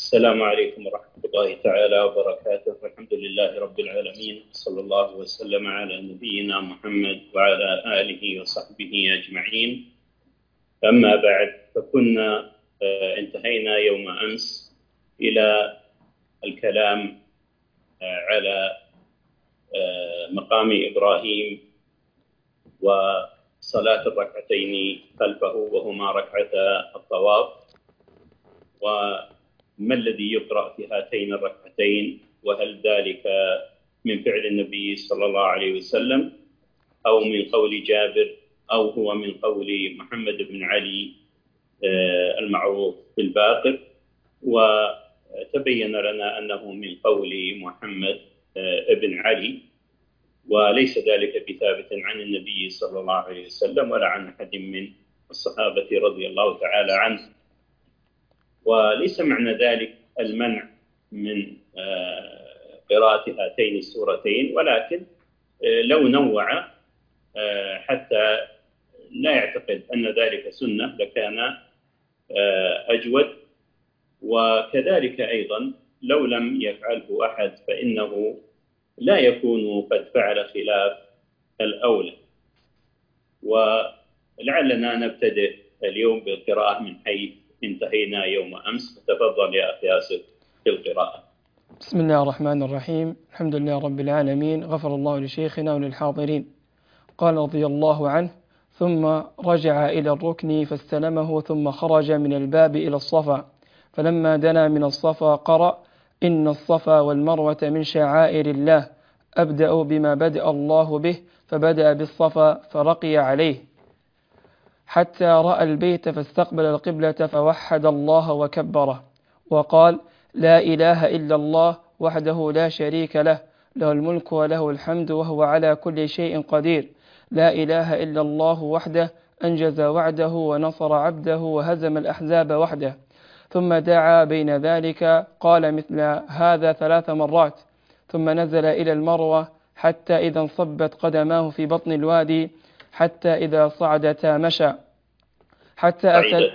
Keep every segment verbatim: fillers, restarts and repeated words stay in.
السلام عليكم ورحمة الله تعالى وبركاته، والحمد لله رب العالمين، صلى الله وسلم على نبينا محمد وعلى آله وصحبه أجمعين. أما بعد، فكنا انتهينا يوم أمس إلى الكلام على مقام إبراهيم وصلاة الركعتين خلفه وهما ركعتا الطواف، وما الذي يقرأ في هاتين الركعتين، وهل ذلك من فعل النبي صلى الله عليه وسلم أو من قول جابر أو هو من قول محمد بن علي المعروف بالباقر. وتبين لنا أنه من قول محمد بن علي، وليس ذلك بثابت عن النبي صلى الله عليه وسلم ولا عن أحد من الصحابة رضي الله تعالى عنه. وليس معنى ذلك المنع من قراءة هاتين السورتين، ولكن لو نوع حتى لا يعتقد أن ذلك سنة لكان أجود. وكذلك أيضا لو لم يفعله أحد فإنه لا يكون قد فعل خلاف الأولى. ولعلنا نبتدئ اليوم بالقراءة من حيث انتهينا يوم أمس. تفضل يا أخي ياسر في القراءة. بسم الله الرحمن الرحيم. الحمد لله رب العالمين، غفر الله لشيخنا وللحاضرين. قال رضي الله عنه: ثم رجع إلى الركن فاستلمه، ثم خرج من الباب إلى الصفا، فلما دنا من الصفا قرأ: إن الصفا والمروة من شعائر الله، أبدأ بما بدأ الله به، فبدأ بالصفا فرقي عليه حتى رأى البيت فاستقبل القبلة فوحد الله وكبره وقال: لا إله إلا الله وحده لا شريك له، له الملك وله الحمد وهو على كل شيء قدير، لا إله إلا الله وحده أنجز وعده ونصر عبده وهزم الأحزاب وحده. ثم دعا بين ذلك، قال مثل هذا ثلاث مرات، ثم نزل إلى المروة حتى إذا انصبت قدماه في بطن الوادي، حتى إذا صعدتا مشى، حتى أتى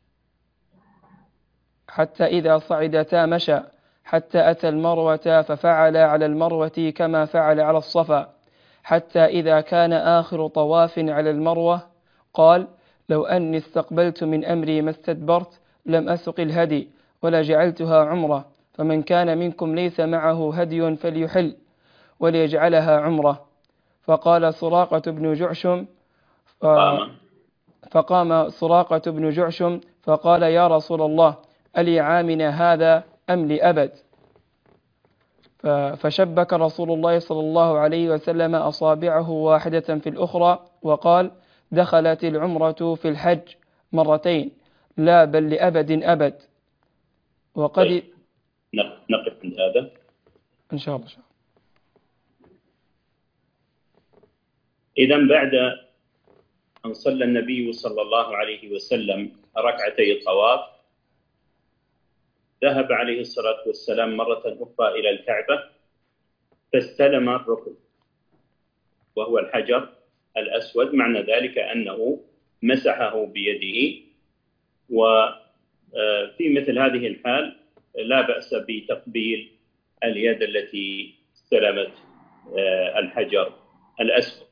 حتى إذا صعدتا مشى، حتى أتى المروة ففعل على المروة كما فعل على الصفا، حتى إذا كان آخر طواف على المروة قال: لو أني استقبلت من أمري ما استدبرت لم أسق الهدي ولا جعلتها عمرة، فمن كان منكم ليس معه هدي فليحل وليجعلها عمرة. فقال سراقة بن جعشم فقام سراقة بن جعشم فقال: يا رسول الله، ألي عامنا هذا أم لأبد؟ فشبك رسول الله صلى الله عليه وسلم أصابعه واحدة في الأخرى وقال: دخلت العمرة في الحج مرتين، لا بل لأبد أبد. وقد طيب. نقف عند هذا إن شاء الله. إذن بعد أن صلى النبي صلى الله عليه وسلم ركعتي الطواف، ذهب عليه الصلاة والسلام مرة أخرى إلى الكعبة فاستلم الركن وهو الحجر الأسود، معنى ذلك أنه مسحه بيده. وفي مثل هذه الحال لا بأس بتقبيل اليد التي استلمت الحجر الأسود.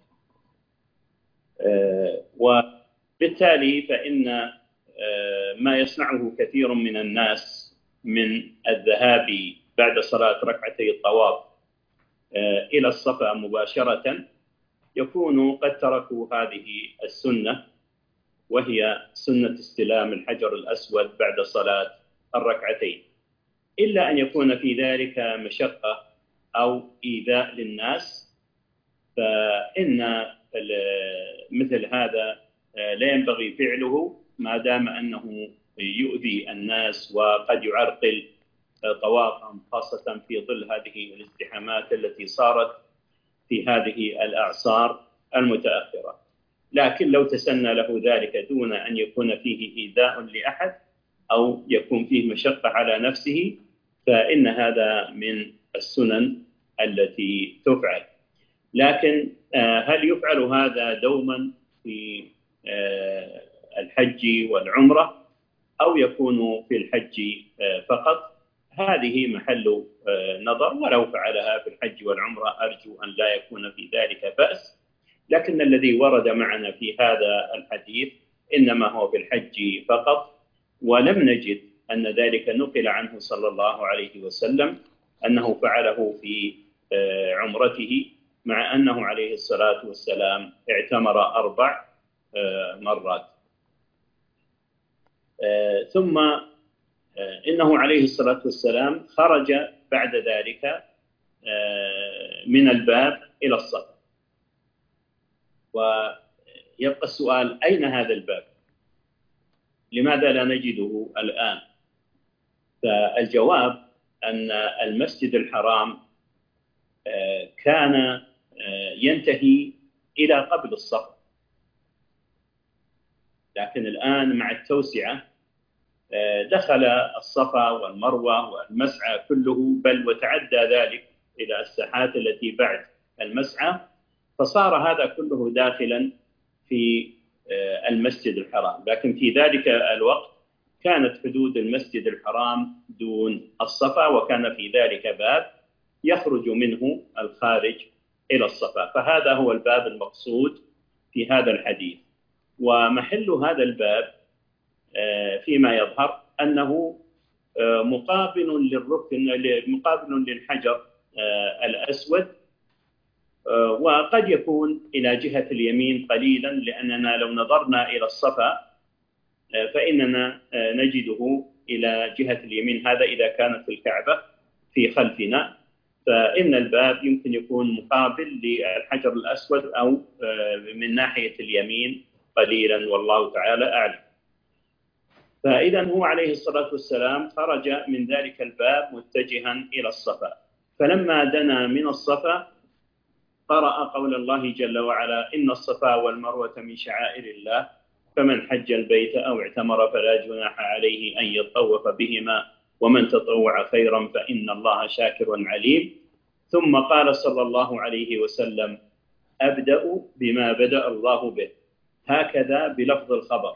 وبالتالي فإن ما يصنعه كثير من الناس من الذهاب بعد صلاة ركعتي الطواف إلى الصفا مباشرة يكون قد تركوا هذه السنة، وهي سنة استلام الحجر الأسود بعد صلاة الركعتين، إلا أن يكون في ذلك مشقة أو إيذاء للناس، فإن مثل هذا لا ينبغي فعله ما دام أنه يؤذي الناس وقد يعرقل طوافهم، خاصة في ظل هذه الازدحامات التي صارت في هذه الأعصار المتأخرة. لكن لو تسنى له ذلك دون أن يكون فيه إيذاء لأحد أو يكون فيه مشقة على نفسه فإن هذا من السنن التي تفعل. لكن هل يفعل هذا دوما في الحج والعمرة أو يكون في الحج فقط؟ هذه محل نظر، ولو فعلها في الحج والعمرة أرجو أن لا يكون في ذلك بأس. لكن الذي ورد معنا في هذا الحديث إنما هو في الحج فقط، ولم نجد أن ذلك نقل عنه صلى الله عليه وسلم أنه فعله في عمرته، مع أنه عليه الصلاة والسلام اعتمر أربع مرات. ثم إنه عليه الصلاة والسلام خرج بعد ذلك من الباب إلى الصفا. ويبقى السؤال: أين هذا الباب؟ لماذا لا نجده الآن؟ فالجواب أن المسجد الحرام كان ينتهي إلى قبل الصفا، لكن الآن مع التوسعة دخل الصفا والمروة والمسعى كله، بل وتعدى ذلك إلى الساحات التي بعد المسعى، فصار هذا كله داخلا في المسجد الحرام. لكن في ذلك الوقت كانت حدود المسجد الحرام دون الصفا، وكان في ذلك باب يخرج منه الخارج إلى الصفا، فهذا هو الباب المقصود في هذا الحديث. ومحل هذا الباب فيما يظهر أنه مقابل للركن، مقابل للحجر الأسود، وقد يكون إلى جهة اليمين قليلا، لأننا لو نظرنا إلى الصفا فإننا نجده إلى جهة اليمين، هذا إذا كانت الكعبة في خلفنا، فإن الباب يمكن يكون مقابل للحجر الأسود أو من ناحية اليمين قليلا، والله تعالى أعلم. فإذا هو عليه الصلاة والسلام خرج من ذلك الباب متجها إلى الصفا، فلما دنا من الصفا قرأ قول الله جل وعلا: إن الصفا والمروة من شعائر الله فمن حج البيت أو اعتمر فلا جناح عليه أن يطوف بهما ومن تطوع خيرا فإن الله شاكر عليم. ثم قال صلى الله عليه وسلم: أبدأ بما بدأ الله به، هكذا بلفظ الخبر.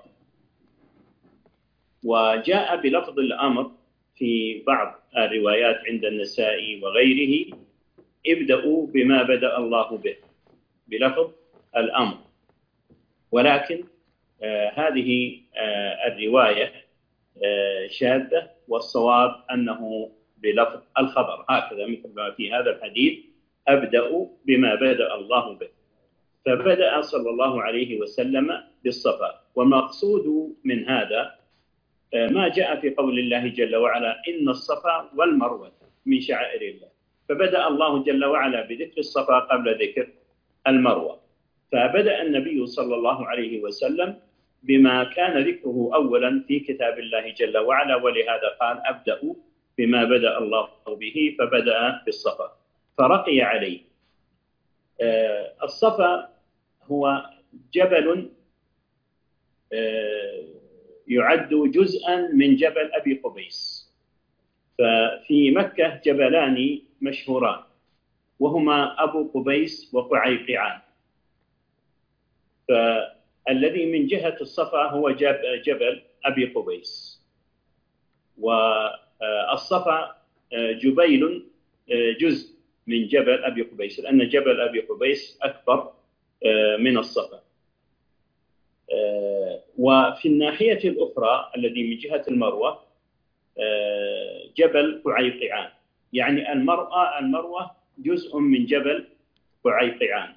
وجاء بلفظ الأمر في بعض الروايات عند النسائي وغيره: ابدأوا بما بدأ الله به، بلفظ الأمر. ولكن آه هذه آه الرواية آه شاذة، والصواب أنه بلفظ الخبر، هكذا مثل ما في هذا الحديث: أبدأ بما بدأ الله به. فبدأ صلى الله عليه وسلم بالصفا. والمقصود من هذا ما جاء في قول الله جل وعلا: إن الصفا والمروة من شعائر الله، فبدأ الله جل وعلا بذكر الصفا قبل ذكر المروة. فبدأ النبي صلى الله عليه وسلم بما كان ذكره أولا في كتاب الله جل وعلا، ولهذا قال: أبدأ بما بدأ الله به، فبدأ بالصفا فرقي عليه. الصفا هو جبل يعد جزءا من جبل أبي قبيس. ففي مكة جبلان مشهوران، وهما أبو قبيس وقعيقعان. فالذي من جهة الصفا هو جبل أبي قبيس، والصفا جبيل جزء من جبل أبي قبيس، لأن جبل أبي قبيس أكبر من الصفا. وفي الناحية الأخرى الذي من جهة المروة جبل قعيقعان، يعني المروة المروة جزء من جبل قعيقعان.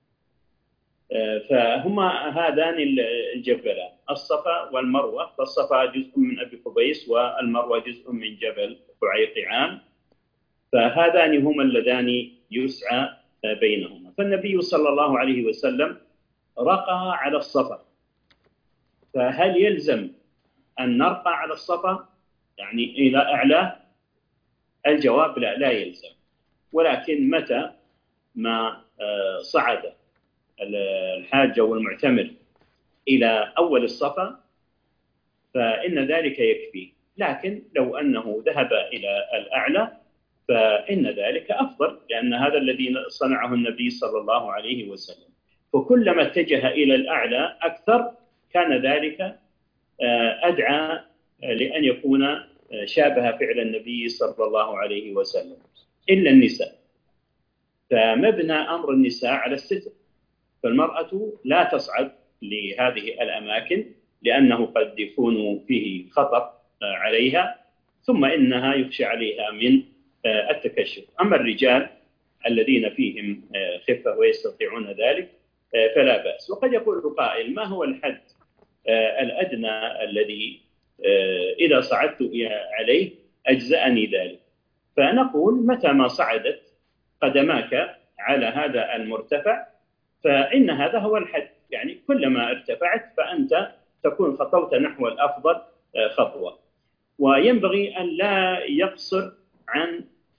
فهما هذان الجبلان الصفا والمروة، فالصفا جزء من أبي قبيس والمروة جزء من جبل قعيقعان، فهذان هما اللذان يسعى بينهما. فالنبي صلى الله عليه وسلم رقى على الصفا، فهل يلزم أن نرقى على الصفا يعني إلى أعلاه؟ الجواب لا، لا يلزم. ولكن متى ما صعد الحاج والمعتمر إلى أول الصفا فإن ذلك يكفي. لكن لو أنه ذهب إلى الأعلى فإن ذلك أفضل، لأن هذا الذي صنعه النبي صلى الله عليه وسلم. فكلما اتجه إلى الأعلى أكثر كان ذلك أدعى لأن يكون شابه فعل النبي صلى الله عليه وسلم إلا النساء، فمبنى أمر النساء على الستر، فالمرأة لا تصعد لهذه الأماكن لأنه قد يكون فيه خطر عليها، ثم إنها يخشى عليها من التكشف. أما الرجال الذين فيهم خفة ويستطيعون ذلك فلا بأس. وقد يقول قائل: ما هو الحد الأدنى الذي إذا صعدت عليه أجزأني ذلك؟ فنقول: متى ما صعدت قدماك على هذا المرتفع فإن هذا هو الحد، يعني كلما ارتفعت فأنت تكون خطوت نحو الأفضل خطوة. وينبغي أن لا يقصر عن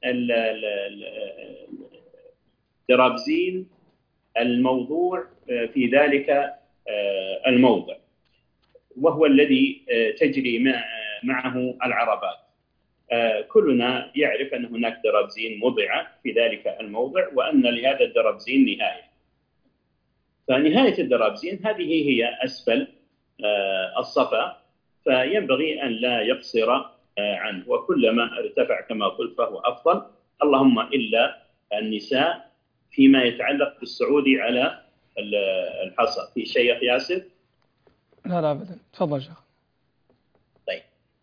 الدرابزين الموضوع في ذلك الموضع، وهو الذي تجري معه العربات. كلنا يعرف أن هناك درابزين وضع في ذلك الموضع، وأن لهذا الدرابزين نهاية. فنهاية الدرابزين هذه هي أسفل الصفا، فينبغي أن لا يقصر عنه، وكلما ارتفع كما قلت فهو أفضل، اللهم إلا النساء فيما يتعلق بالصعود على الحصى. في شيء ياسر؟ لا لا أبدا، تفضل شيخ. طيب،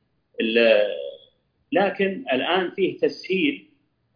لكن الآن فيه تسهيل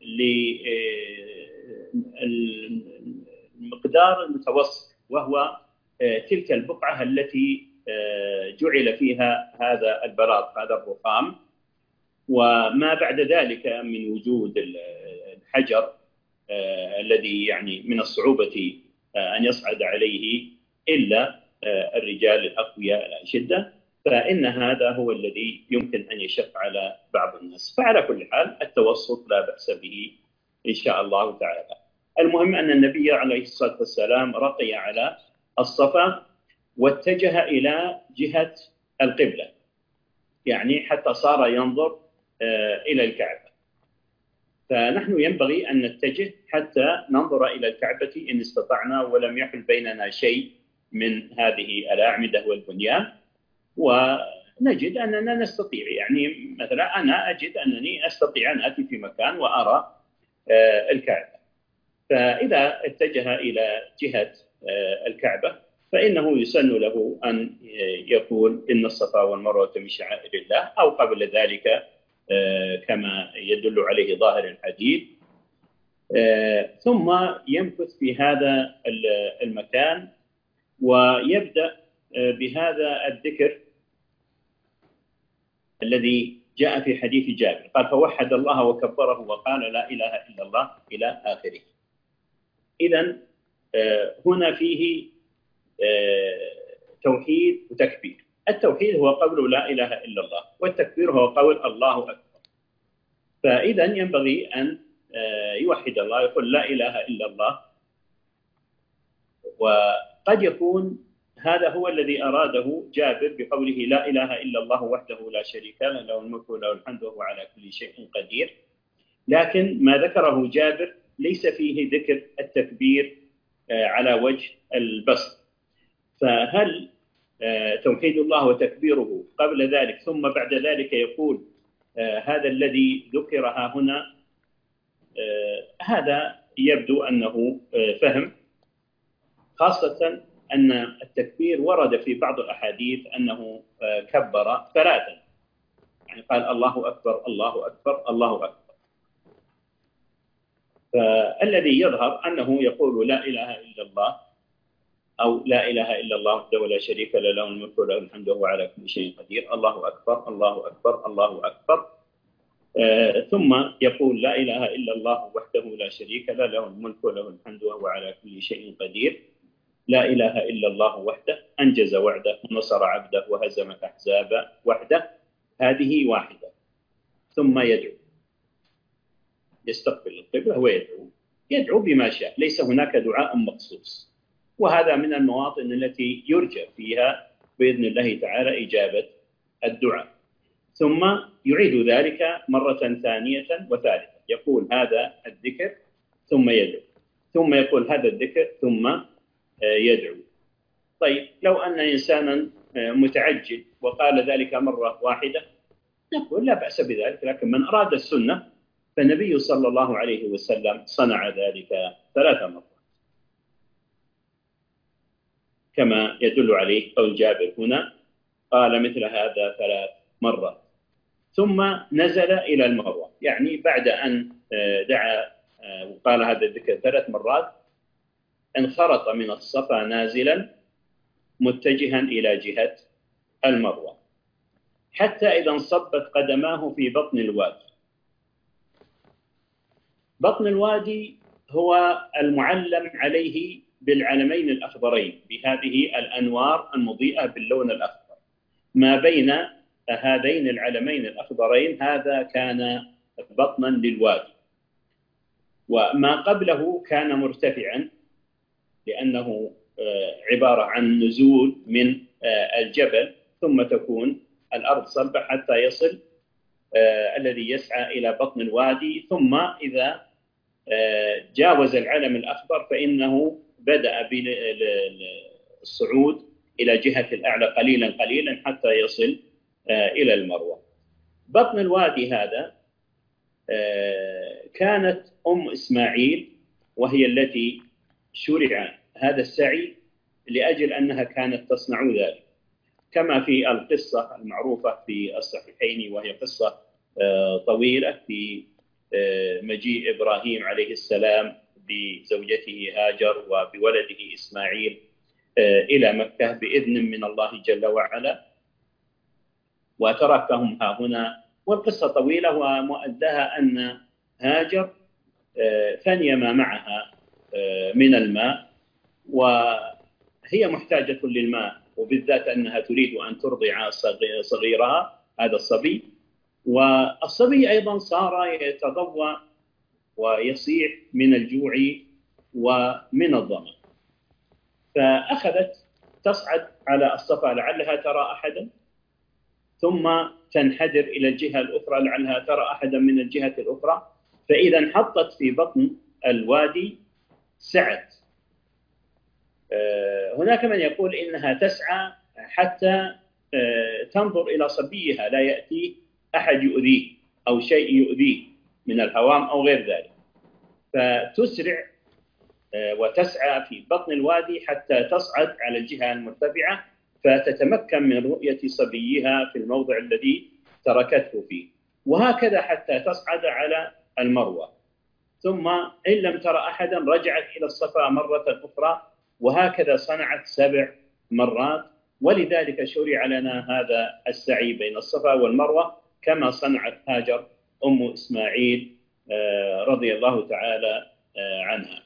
للمقدار المتوسط، وهو تلك البقعة التي جعل فيها هذا البلاط، هذا الرخام، وما بعد ذلك من وجود الحجر الذي يعني من الصعوبة أن يصعد عليه إلا الرجال الأقوياء الأشدة، فإن هذا هو الذي يمكن أن يشق على بعض الناس. فعلى كل حال التوسط لا بأس به إن شاء الله تعالى. المهم أن النبي عليه الصلاة والسلام رقي على الصفا واتجه إلى جهة القبلة، يعني حتى صار ينظر إلى الكعبة. فنحن ينبغي أن نتجه حتى ننظر إلى الكعبة إن استطعنا، ولم يحل بيننا شيء من هذه الأعمدة والبنيان، ونجد أننا نستطيع. يعني مثلا أنا أجد أنني أستطيع أن أتي في مكان وأرى الكعبة، فإذا اتجه إلى جهة الكعبة فإنه يسن له أن يقول: إن الصفا والمروة من شعائر الله، أو قبل ذلك كما يدل عليه ظاهر الحديث، ثم يمكث في هذا المكان ويبدأ بهذا الذكر الذي جاء في حديث جابر، قال: فوحد الله وكبره وقال: لا إله إلا الله، إلى آخره. إذن هنا فيه توحيد وتكبير. التوحيد هو قول لا إله إلا الله، والتكبير هو قول الله أكبر. فإذا ينبغي أن يوحد الله، يقول لا إله إلا الله. وقد يكون هذا هو الذي أراده جابر بقوله لا إله إلا الله وحده لا شريك له، له الملك وله الحمد وهو على كل شيء قدير. لكن ما ذكره جابر ليس فيه ذكر التكبير على وجه البسط. فهل توحيد الله وتكبيره قبل ذلك ثم بعد ذلك يقول هذا الذي ذكرها هنا؟ هذا يبدو أنه فهم، خاصة أن التكبير ورد في بعض الأحاديث أنه كبر ثلاثا، يعني قال الله أكبر الله أكبر الله أكبر. فالذي يظهر أنه يقول لا إله إلا الله، أو لا إله إلا الله وحده لا شريك له، له الملك وله الحمد وهو على كل شيء قدير، الله أكبر الله أكبر الله أكبر. آه ثم يقول لا إله إلا الله وحده لا شريك له، له الملك وله الحمد وهو على كل شيء قدير. لا إله إلا الله وحده أنجز وعده ونصر عبده وهزم الأحزاب وحده. هذه واحدة. ثم يدعو، يستقبل القبلة ويدعو، يدعو بما شاء، ليس هناك دعاء مخصوص. وهذا من المواطن التي يرجى فيها بإذن الله تعالى إجابة الدعاء. ثم يعيد ذلك مرة ثانية وثالثة، يقول هذا الذكر ثم يدعو، ثم يقول هذا الذكر ثم يدعو. طيب، لو أن إنسانا متعجل وقال ذلك مرة واحدة نقول لا بأس بذلك، لكن من أراد السنة فالنبي صلى الله عليه وسلم صنع ذلك ثلاث مرات، كما يدل عليه قول جابر هنا قال مثل هذا ثلاث مرات. ثم نزل إلى المروة، يعني بعد أن دعا وقال هذا الذكر ثلاث مرات انخرط من الصفا نازلا متجها إلى جهة المروة، حتى إذا انصبت قدماه في بطن الوادي. بطن الوادي هو المعلم عليه بالعلمين الأخضرين بهذه الأنوار المضيئة باللون الأخضر. ما بين هذين العلمين الأخضرين هذا كان بطنا للوادي، وما قبله كان مرتفعا لأنه عبارة عن نزول من الجبل ثم تكون الأرض صلبة حتى يصل الذي يسعى إلى بطن الوادي. ثم إذا جاوز العلم الأخضر فإنه بدأ بالصعود إلى جهة الأعلى قليلا قليلا حتى يصل إلى المروة. بطن الوادي هذا كانت أم إسماعيل وهي التي شرع هذا السعي لأجل أنها كانت تصنع ذلك، كما في القصة المعروفة في الصحيحين، وهي قصة طويلة في مجيء إبراهيم عليه السلام بزوجته هاجر وبولده إسماعيل إلى مكة بإذن من الله جل وعلا، وتركهم ها هنا. والقصة طويلة، ومؤدها أن هاجر فني ما معها من الماء، وهي محتاجة للماء، وبالذات أنها تريد أن ترضع صغيرها هذا الصبي، والصبي أيضا صار يتضوى ويصيح من الجوع ومن الظمأ، فأخذت تصعد على الصفا لعلها ترى أحدا، ثم تنحدر إلى الجهة الأخرى لعلها ترى أحدا من الجهة الأخرى، فإذا انحطت في بطن الوادي سعت. هناك من يقول إنها تسعى حتى تنظر إلى صبيها لا يأتي أحد يؤذيه أو شيء يؤذيه من الهوام أو غير ذلك، فتسرع وتسعى في بطن الوادي حتى تصعد على الجهة المرتفعة فتتمكن من رؤية صبيها في الموضع الذي تركته فيه، وهكذا حتى تصعد على المروة. ثم إن لم ترى أحدا رجعت إلى الصفا مرة أخرى، وهكذا صنعت سبع مرات. ولذلك شرع لنا هذا السعي بين الصفا والمروة كما صنعت هاجر أم إسماعيل رضي الله تعالى عنها.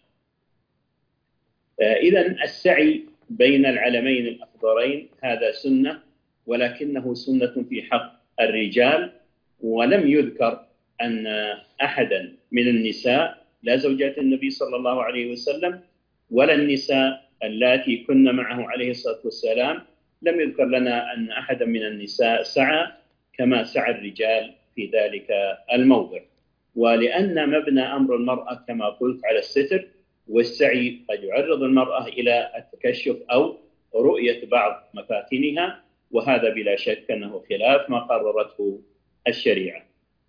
إذن السعي بين العلمين الأخضرين هذا سنة، ولكنه سنة في حق الرجال، ولم يذكر أن أحدا من النساء لا زوجات النبي صلى الله عليه وسلم ولا النساء اللاتي كن معه عليه الصلاة والسلام، لم يذكر لنا أن أحدا من النساء سعى كما سعى الرجال في ذلك الموضع. ولأن مبنى أمر المرأة كما قلت على الستر، والسعي قد يعرض المرأة إلى التكشف أو رؤية بعض مفاتنها، وهذا بلا شك أنه خلاف ما قررته الشريعة.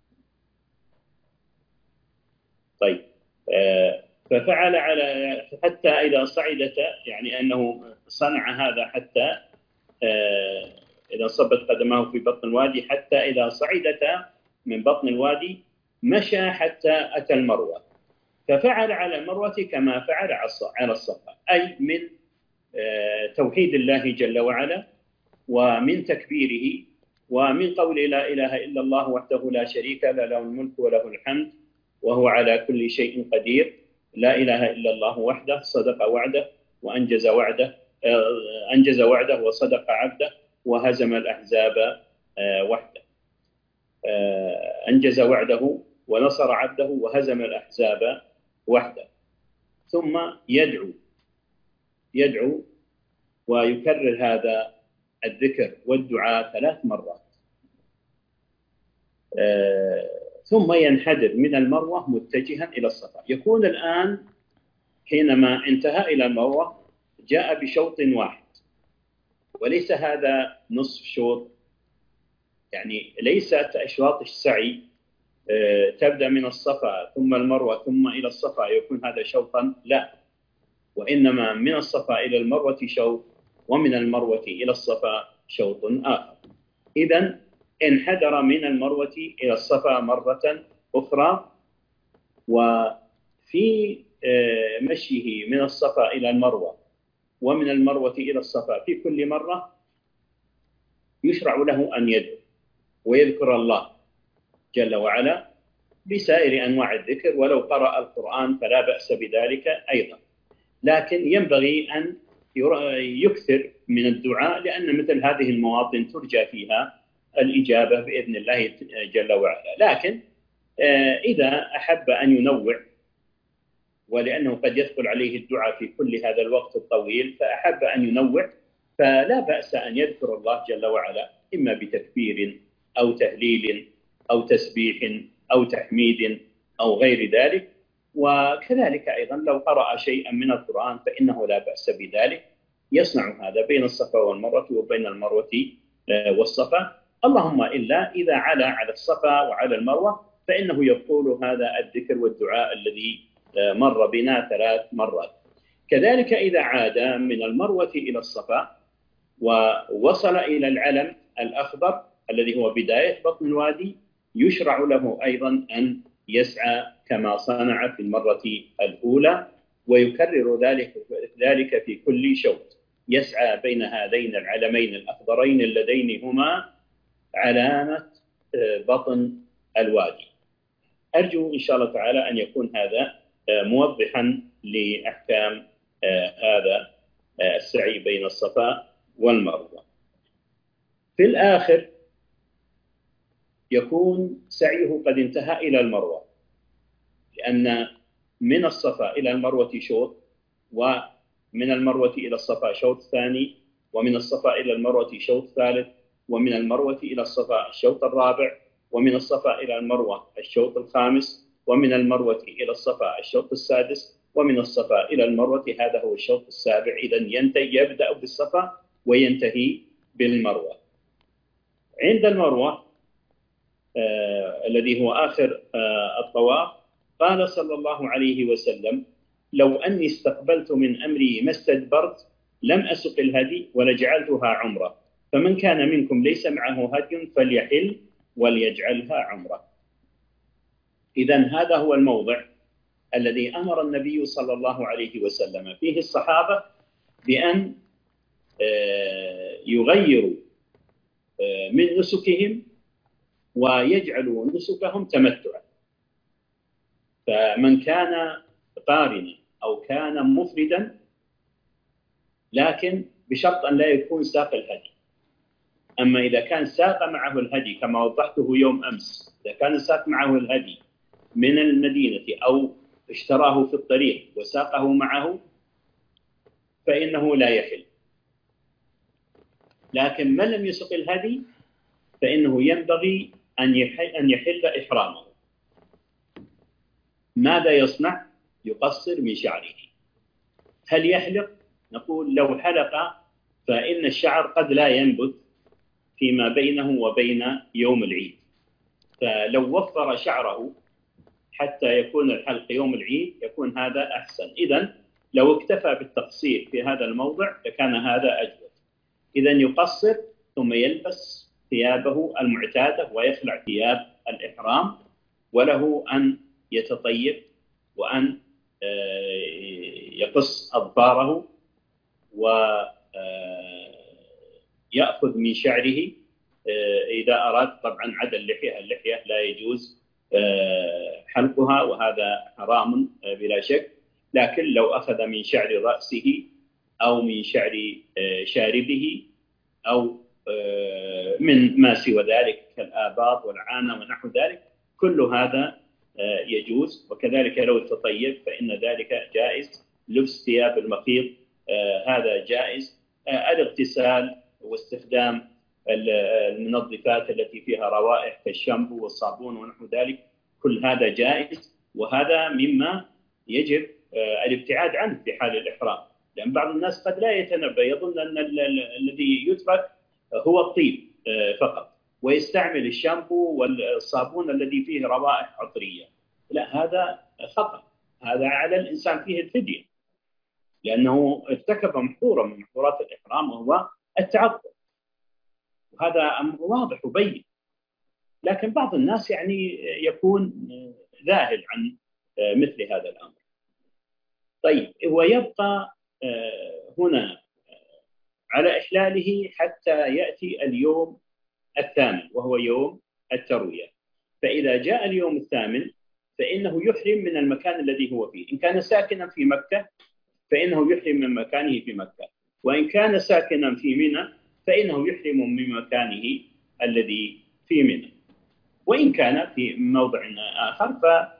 طيب، ففعل على حتى إذا صعدت، يعني أنه صنع هذا حتى إذا صبت قدماه في بطن الوادي، حتى إذا صعدتا من بطن الوادي مشى حتى أتى المروة، ففعل على المروة كما فعل على الصفا، أي من توحيد الله جل وعلا ومن تكبيره ومن قول لا إله إلا الله وحده لا شريك له له الملك وله الحمد وهو على كل شيء قدير، لا إله إلا الله وحده صدق وعده وأنجز وعده أنجز وعده وصدق عبده وهزم الأحزاب وحده، أنجز وعده ونصر عبده وهزم الأحزاب وحده. ثم يدعو يدعو ويكرر هذا الذكر والدعاء ثلاث مرات، ثم ينحدر من المروة متجها إلى الصفا. يكون الآن حينما انتهى إلى المروة جاء بشوط واحد، وليس هذا نصف شوط يعني ليست أشواط السعي تبدأ من الصفا ثم المروة ثم إلى الصفا يكون هذا شوطا، لا، وإنما من الصفا إلى المروة شوط، ومن المروة إلى الصفا شوط آخر. إذن انحدر من المروة إلى الصفا مرة أخرى، وفي مشيه من الصفا إلى المروة ومن المروة إلى الصفا في كل مرة يشرع له أن يدعو ويذكر الله جل وعلا بسائر أنواع الذكر، ولو قرأ القرآن فلا بأس بذلك أيضا، لكن ينبغي أن يكثر من الدعاء، لأن مثل هذه المواطن ترجى فيها الإجابة بإذن الله جل وعلا. لكن إذا أحب أن ينوع، ولأنه قد يدخل عليه الدعاء في كل هذا الوقت الطويل، فأحب أن ينوع، فلا بأس أن يذكر الله جل وعلا إما بتكبير أو تهليل أو تسبيح أو تحميد أو غير ذلك. وكذلك أيضا لو قرأ شيئا من القرآن فإنه لا بأس بذلك، يصنع هذا بين الصفا والمروة وبين المروة والصفا، اللهم إلا إذا علا على الصفا وعلى المروة فإنه يقول هذا الذكر والدعاء الذي مر بنا ثلاث مرات. كذلك إذا عاد من المروة إلى الصفا ووصل إلى العلم الأخضر الذي هو بداية بطن الوادي، يشرع له أيضا أن يسعى كما صنع في المرة الأولى، ويكرر ذلك ذلك في كل شوط، يسعى بين هذين العلمين الأخضرين اللذين هما علامة بطن الوادي. أرجو إن شاء الله تعالى أن يكون هذا موضحا لأحكام هذا السعي بين الصفا والمروة. في الآخر يكون سعيه قد انتهى إلى المروة، لأن من الصفا إلى المروة شوط، ومن المروة إلى الصفا شوط ثاني، ومن الصفا إلى المروة شوط ثالث، ومن المروة إلى الصفا الشوط الرابع، ومن الصفا إلى المروة الشوط الخامس، ومن المروة إلى الصفا الشوط السادس، ومن الصفا إلى المروة هذا هو الشوط السابع. إذن ينتهي يبدأ بالصفا وينتهي بالمروة. عند المروة آه الذي هو آخر آه الطواف، قال صلى الله عليه وسلم: لو أني استقبلت من أمري ما استدبرت لم أسق الهدي ولجعلتها عمرة، فمن كان منكم ليس معه هدي فليحل وليجعلها عمرة. إذن هذا هو الموضع الذي أمر النبي صلى الله عليه وسلم فيه الصحابة بأن يغيروا من نسكهم ويجعلوا نسكهم تمتعا. فمن كان قارنا أو كان مفردا، لكن بشرط أن لا يكون ساق الهدي. أما إذا كان ساق معه الهدي كما وضحته يوم أمس، إذا كان ساق معه الهدي من المدينة أو اشتراه في الطريق وساقه معه فإنه لا يحل. لكن من لم يسق الهدي فإنه ينبغي أن يحل إحرامه. ماذا يصنع؟ يقصر من شعره. هل يحلق؟ نقول لو حلق فإن الشعر قد لا ينبت فيما بينه وبين يوم العيد، فلو وفر شعره حتى يكون الحلق يوم العيد يكون هذا أحسن. إذن لو اكتفى بالتقصير في هذا الموضع لكان هذا أجود. إذن يقصر ثم يلبس ثيابه المعتادة ويخلع ثياب الإحرام، وله أن يتطيب وأن يقص أظفاره ويأخذ من شعره إذا أراد. طبعا عدا اللحية، اللحية لا يجوز حلقها وهذا حرام بلا شك، لكن لو أخذ من شعر رأسه أو من شعر شاربه أو من ما سوى ذلك كالآباط والعانة ونحو ذلك، كل هذا يجوز. وكذلك لو التطيب فإن ذلك جائز. لبس ثياب المخيط هذا جائز. الاغتسال واستخدام المنظفات التي فيها روائح كالشامبو والصابون ونحو ذلك، كل هذا جائز، وهذا مما يجب الابتعاد عنه في حال الإحرام. لأن بعض الناس قد لا يتنبه، يظن أن الذي يترك هو الطيب فقط، ويستعمل الشامبو والصابون الذي فيه روائح عطرية. لا، هذا خطأ، هذا على الإنسان فيه الفدية، لأنه ارتكب محظورا من محظورات الإحرام وهو التعطر، وهذا أمر واضح وبين. لكن بعض الناس يعني يكون ذاهل عن مثل هذا الأمر. طيب، ويبقى هنا على إحلاله حتى يأتي اليوم الثامن وهو يوم التروية. فإذا جاء اليوم الثامن فإنه يحرم من المكان الذي هو فيه. إن كان ساكنا في مكة فإنه يحرم من مكانه في مكة، وإن كان ساكنا في منى فإنه يحرم من مكانه الذي في منى، وإن كان في موضع آخر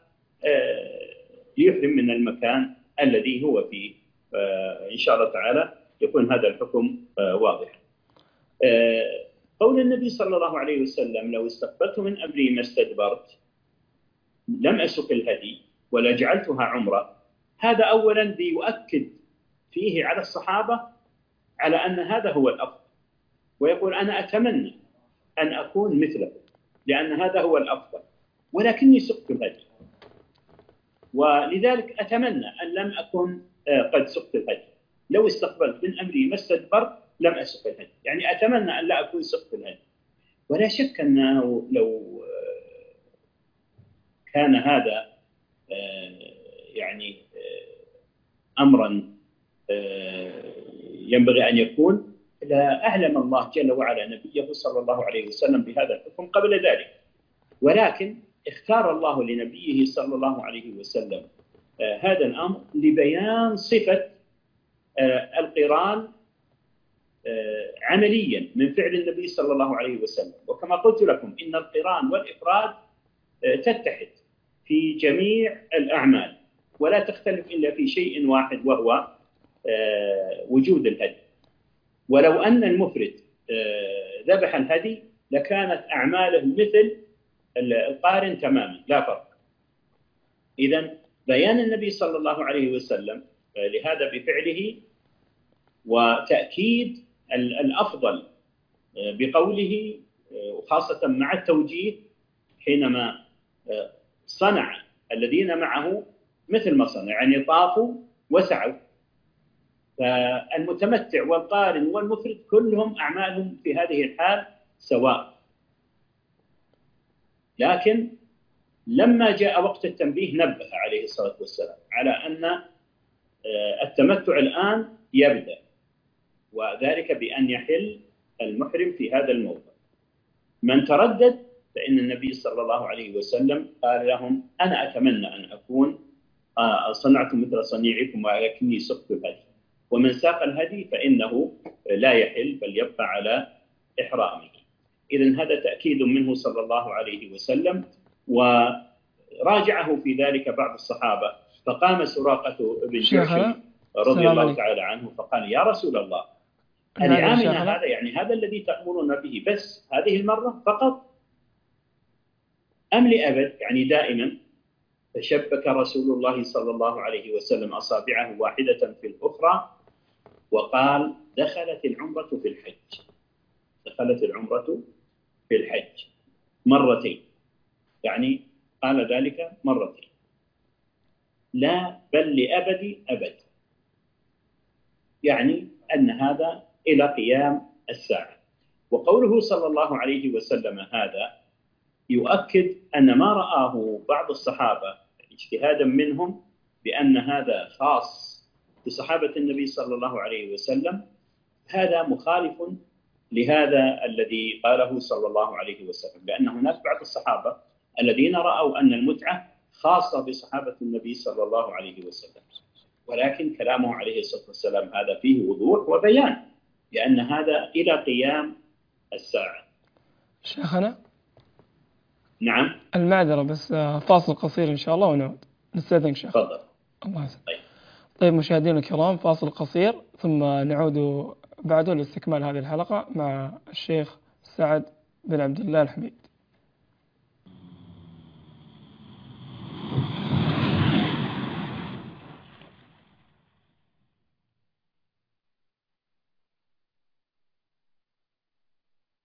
فيحرم من المكان الذي هو فيه. إن شاء الله تعالى يكون هذا الحكم واضحا. قول النبي صلى الله عليه وسلم: لو استقبلت من أمري ما استدبرت لم أسق الهدي ولا جعلتها عمرة. هذا أولا ليؤكد فيه على الصحابة على أن هذا هو الأفضل، ويقول: أنا أتمنى أن أكون مثله لأن هذا هو الأفضل، ولكني سقت الهدي، ولذلك أتمنى أن لم أكن قد سقت الهدي. لو استقبلت من أمري ما استدبرت لم أسق الهدي، يعني أتمنى أن لا أكون سقت الهدي. ولا شك أنه لو كان هذا يعني أمرا ينبغي أن يكون، لا أعلم الله جل وعلا نبيه صلى الله عليه وسلم بهذا الحكم قبل ذلك، ولكن اختار الله لنبيه صلى الله عليه وسلم هذا الأمر لبيان صفة القران عمليا من فعل النبي صلى الله عليه وسلم. وكما قلت لكم إن القران والإفراد تتحد في جميع الأعمال ولا تختلف إلا في شيء واحد وهو وجود الهدي. ولو أن المفرد ذبح الهدي لكانت أعماله مثل القارن تماما لا فرق. إذن بيان النبي صلى الله عليه وسلم لهذا بفعله، وتأكيد الأفضل بقوله، وخاصة مع التوجيه حينما صنع الذين معه مثل ما صنع، يعني طافوا وسعوا. فالمتمتع والقارن والمفرد كلهم أعمالهم في هذه الحال سواء. لكن لما جاء وقت التنبيه نبه عليه الصلاة والسلام على أن التمتع الآن يبدأ، وذلك بأن يحل المحرم في هذا الموضع. من تردد فإن النبي صلى الله عليه وسلم قال لهم: أنا أتمنى أن أكون صنعت مثل صنيعكم ولكني سقت الهدي. ومن ساق الهدي فإنه لا يحل بل يبقى على إحرامه. إذن هذا تأكيد منه صلى الله عليه وسلم. وراجعه في ذلك بعض الصحابة، فقام سراقة بن جعشم رضي الله تعالى عنه فقال: يا رسول الله، لعامنا هذا، يعني هذا الذي تأمرنا به بس هذه المرة فقط أم لأبد، يعني دائما؟ فشبك رسول الله صلى الله عليه وسلم أصابعه واحدة في الأخرى وقال: دخلت العمرة في الحج، دخلت العمرة في الحج مرتين، يعني قال ذلك مرتين، لا بل لأبد أبد، يعني أن هذا إلى قيام الساعة. وقوله صلى الله عليه وسلم هذا يؤكد أن ما رآه بعض الصحابة اجتهادا منهم بأن هذا خاص بصحابة النبي صلى الله عليه وسلم، هذا مخالف لهذا الذي قاله صلى الله عليه وسلم، لأن هناك بعض الصحابة الذين رأوا أن المتعة خاصة بصحابة النبي صلى الله عليه وسلم، ولكن كلامه عليه الصلاة والسلام هذا فيه وضوح وبيان، لأن هذا إلى قيام الساعة. شيخنا، نعم، المعذرة بس فاصل قصير إن شاء الله ونعود. نستأذنك شيخ. تفضل. الله يسلمك. طيب. طيب مشاهدينا الكرام، فاصل قصير ثم نعود بعده لاستكمال هذه الحلقة مع الشيخ سعد بن عبد الله الحميد.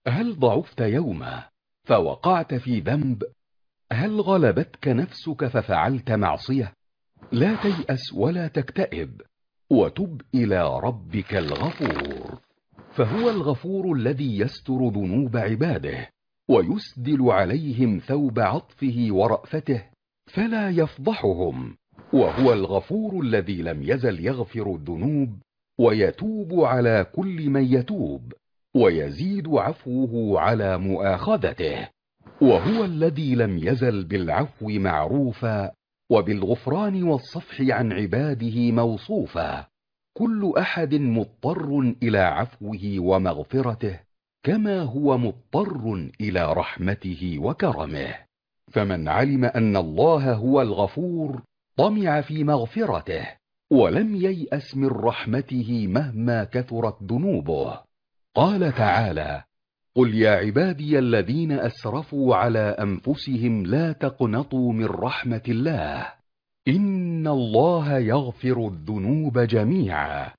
هل ضعفت يوما فوقعت في ذنب؟ هل غلبتك نفسك ففعلت معصية؟ لا تيأس ولا تكتئب، وتب إلى ربك الغفور، فهو الغفور الذي يستر ذنوب عباده ويسدل عليهم ثوب عطفه ورأفته فلا يفضحهم، وهو الغفور الذي لم يزل يغفر الذنوب ويتوب على كل من يتوب، ويزيد عفوه على مؤاخذته، وهو الذي لم يزل بالعفو معروفا وبالغفران والصفح عن عباده موصوفا. كل أحد مضطر إلى عفوه ومغفرته كما هو مضطر إلى رحمته وكرمه، فمن علم أن الله هو الغفور طمع في مغفرته ولم ييأس من رحمته مهما كثرت ذنوبه. قال تعالى: قل يا عبادي الذين أسرفوا على أنفسهم لا تقنطوا من رحمة الله إن الله يغفر الذنوب جميعا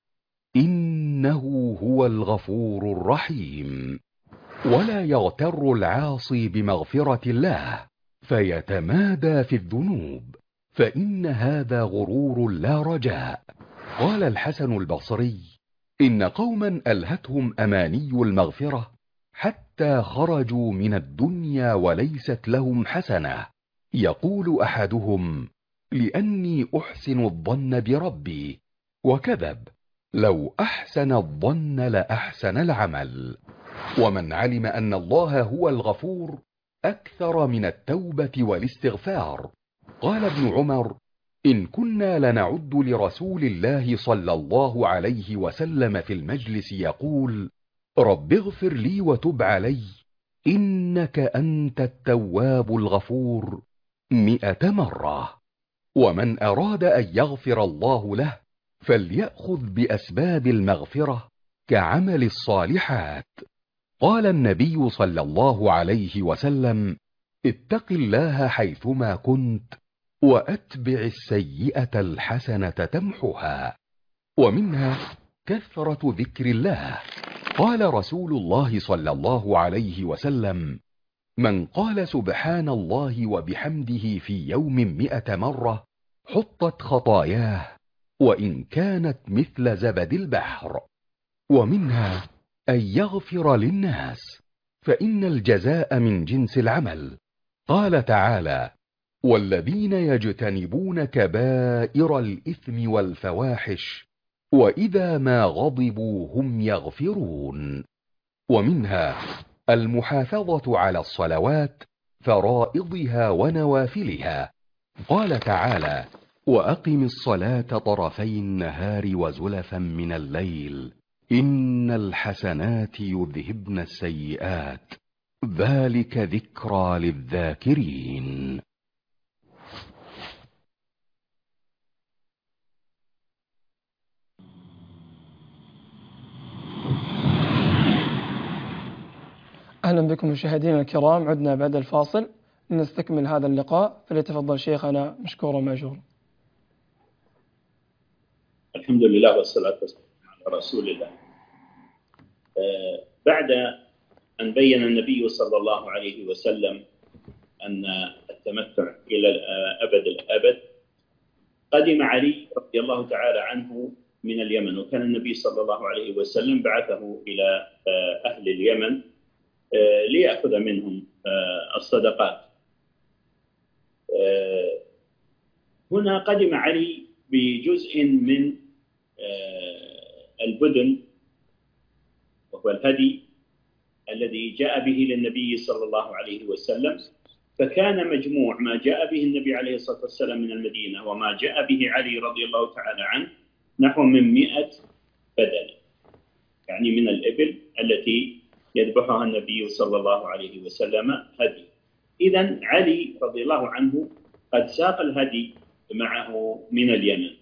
إنه هو الغفور الرحيم. ولا يغتر العاصي بمغفرة الله فيتمادى في الذنوب، فإن هذا غرور لا رجاء. قال الحسن البصري: إن قوما ألهتهم أماني المغفرة حتى خرجوا من الدنيا وليست لهم حسنة، يقول أحدهم: لأني أحسن الظن بربي، وكذب، لو أحسن الظن لأحسن العمل. ومن علم أن الله هو الغفور أكثر من التوبة والاستغفار. قال ابن عمر: إن كنا لنعد لرسول الله صلى الله عليه وسلم في المجلس يقول: رب اغفر لي وتب علي إنك أنت التواب الغفور مئة مرة. ومن أراد أن يغفر الله له فليأخذ بأسباب المغفرة كعمل الصالحات. قال النبي صلى الله عليه وسلم: اتق الله حيثما كنت وأتبع السيئة الحسنة تمحها. ومنها كثرة ذكر الله. قال رسول الله صلى الله عليه وسلم: من قال سبحان الله وبحمده في يوم مئة مرة حطت خطاياه وإن كانت مثل زبد البحر. ومنها أن يغفر للناس، فإن الجزاء من جنس العمل. قال تعالى: والذين يجتنبون كبائر الإثم والفواحش وإذا ما غضبوا هم يغفرون. ومنها المحافظة على الصلوات فرائضها ونوافلها. قال تعالى: وأقم الصلاة طرفي النهار وزلفا من الليل إن الحسنات يذهبن السيئات ذلك ذكرى للذاكرين. أهلا بكم مشاهدينا الكرام، عدنا بعد الفاصل لنستكمل هذا اللقاء، فليتفضل شيخنا مشكورا ماجورا. الحمد لله والصلاة والسلام على رسول الله. آه بعد أن بين النبي صلى الله عليه وسلم أن التمتع إلى أبد الأبد، قدم علي رضي الله تعالى عنه من اليمن، وكان النبي صلى الله عليه وسلم بعثه إلى آه أهل اليمن آه ليأخذ منهم آه الصدقات. آه هنا قدم علي بجزء من آه البدن، وهو الهدي الذي جاء به للنبي صلى الله عليه وسلم، فكان مجموع ما جاء به النبي عليه الصلاة والسلام من المدينة وما جاء به علي رضي الله تعالى عنه نحو من مئة بدنة، يعني من الإبل التي يذبحها النبي صلى الله عليه وسلم هدي. إذن علي رضي الله عنه قد ساق الهدي معه من اليمن.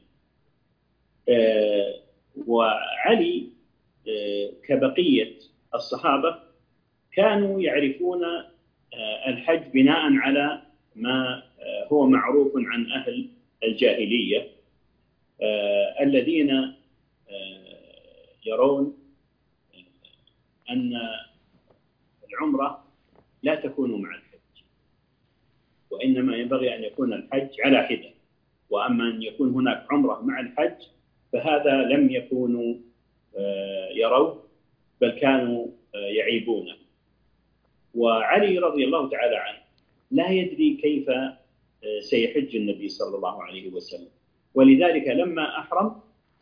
آه وعلي آه كبقية الصحابة كانوا يعرفون آه الحج بناء على ما آه هو معروف عن أهل الجاهلية، آه الذين آه يرون أن العمرة لا تكون مع الحج، وإنما ينبغي أن يكون الحج على حدة، وأما أن يكون هناك عمرة مع الحج فهذا لم يكونوا يروه، بل كانوا يعيبونه. وعلي رضي الله تعالى عنه لا يدري كيف سيحج النبي صلى الله عليه وسلم، ولذلك لما أحرم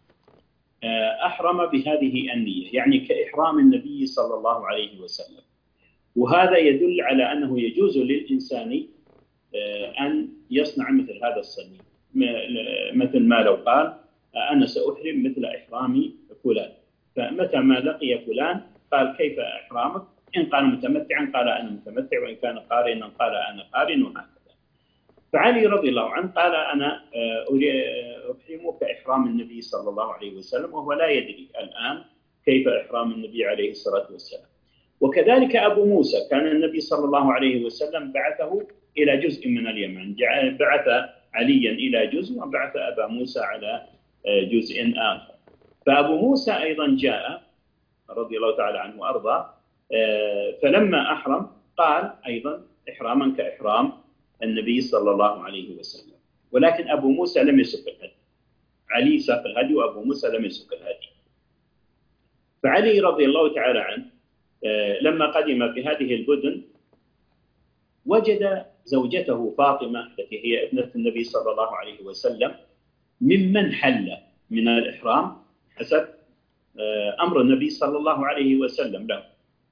أحرم بهذه النية، يعني كإحرام النبي صلى الله عليه وسلم. وهذا يدل على أنه يجوز للإنسان أن يصنع مثل هذا الصنيع، مثل ما لو قال أنا سأحرم مثل إحرام فلان، فمتى ما لقي فلان قال كيف إحرامك؟ إن قال متمتعا قال أنا متمتع، وإن كان قارنا قال أنا قارن، وهكذا. فعلي رضي الله عنه قال أنا أحرم كإحرام النبي صلى الله عليه وسلم، وهو لا يدري الآن كيف إحرام النبي عليه الصلاة والسلام. وكذلك أبو موسى، كان النبي صلى الله عليه وسلم بعثه إلى جزء من اليمن، بعث عليا إلى جزء وبعث أبا موسى على جزء آخر. فأبو موسى أيضا جاء رضي الله تعالى عنه وأرضاه، فلما أحرم قال أيضا إحراما كإحرام النبي صلى الله عليه وسلم، ولكن أبو موسى لم يسق الهدي، علي ساق الهدي وأبو موسى لم يسق الهدي. فعلي رضي الله تعالى عنه لما قدم في هذه المدن وجد زوجته فاطمة التي هي ابنة النبي صلى الله عليه وسلم ممن حل من الإحرام حسب أمر النبي صلى الله عليه وسلم له،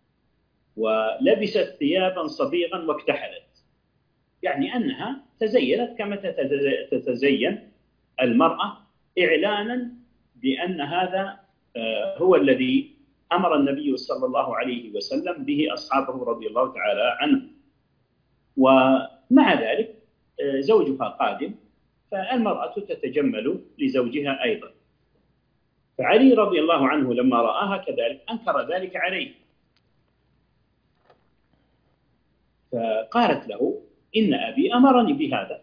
ولبست ثيابا صبيغا واكتحلت، يعني أنها تزينت كما تتزين المرأة إعلانا بأن هذا هو الذي أمر النبي صلى الله عليه وسلم به أصحابه رضي الله تعالى عنه. ومع ذلك زوجها قادم، فالمرأة تتجمل لزوجها أيضا. فعلي رضي الله عنه لما رآها كذلك أنكر ذلك عليه، فقالت له إن أبي أمرني بهذا.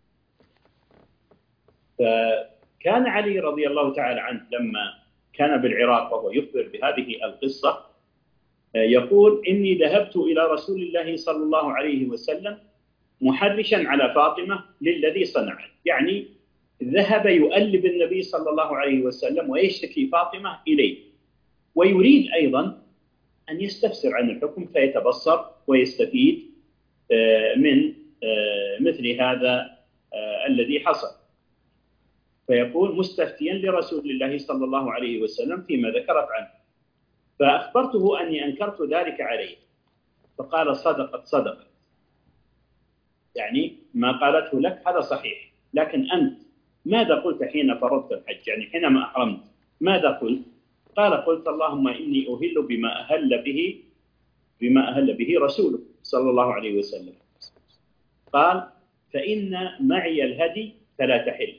فكان علي رضي الله تعالى عنه لما كان بالعراق وهو يخبر بهذه القصة يقول إني ذهبت إلى رسول الله صلى الله عليه وسلم محرشا على فاطمة للذي صنعت، يعني ذهب يؤلب النبي صلى الله عليه وسلم ويشتكي فاطمة إليه، ويريد أيضا أن يستفسر عن الحكم فيتبصر ويستفيد من مثل هذا الذي حصل. فيقول مستفتيا لرسول الله صلى الله عليه وسلم فيما ذكرت عنه، فأخبرته أني أنكرت ذلك عليه، فقال صدقت صدقت، يعني ما قالته لك هذا صحيح، لكن أنت ماذا قلت حين فرضت الحج؟ يعني حينما أحرمت ماذا قلت؟ قال قلت اللهم إني أهل بما أهل به بما أهل به رسوله صلى الله عليه وسلم. قال فإن معي الهدي فلا تحل،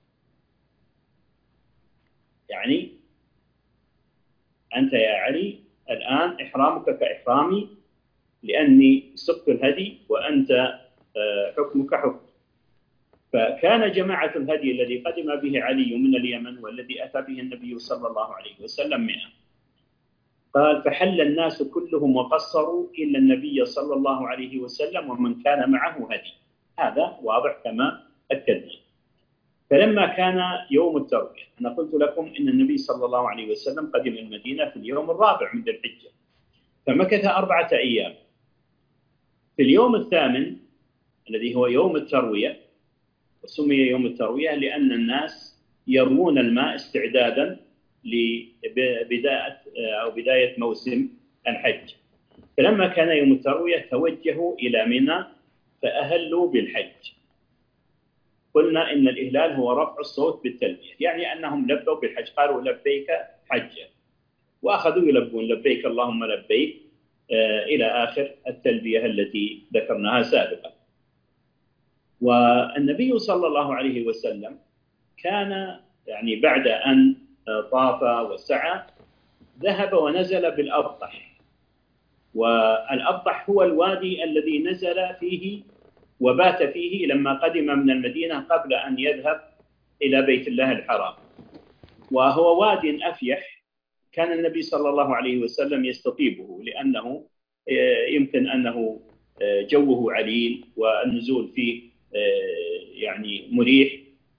يعني أنت يا علي الآن إحرامك كإحرامي لأني سقت الهدي وأنت حكمك حكم. فكان جماعة الهدي الذي قدم به علي من اليمن والذي أتى به النبي صلى الله عليه وسلم مئة. قال فحل الناس كلهم وقصروا إلا النبي صلى الله عليه وسلم ومن كان معه هدي، هذا واضح كما أكدنا. فلما كان يوم التروية، أنا قلت لكم إن النبي صلى الله عليه وسلم قدم المدينة في اليوم الرابع من ذي الحجة، فمكث أربعة أيام. في اليوم الثامن الذي هو يوم التروية، وسمي يوم التروية لأن الناس يروون الماء استعدادا لبداية أو بداية موسم الحج. فلما كان يوم التروية توجهوا إلى منى فأهلوا بالحج. قلنا إن الإهلال هو رفع الصوت بالتلبية، يعني أنهم لبوا بالحج، قالوا لبيك حجا، وأخذوا يلبون لبيك اللهم لبيك إلى آخر التلبية التي ذكرناها سابقا. والنبي صلى الله عليه وسلم كان يعني بعد أن طاف وسعى ذهب ونزل بالأبطح، والأبطح هو الوادي الذي نزل فيه وبات فيه لما قدم من المدينة قبل أن يذهب إلى بيت الله الحرام، وهو واد أفيح كان النبي صلى الله عليه وسلم يستطيبه لأنه يمكن أنه جوه عليل والنزول فيه يعني مريح،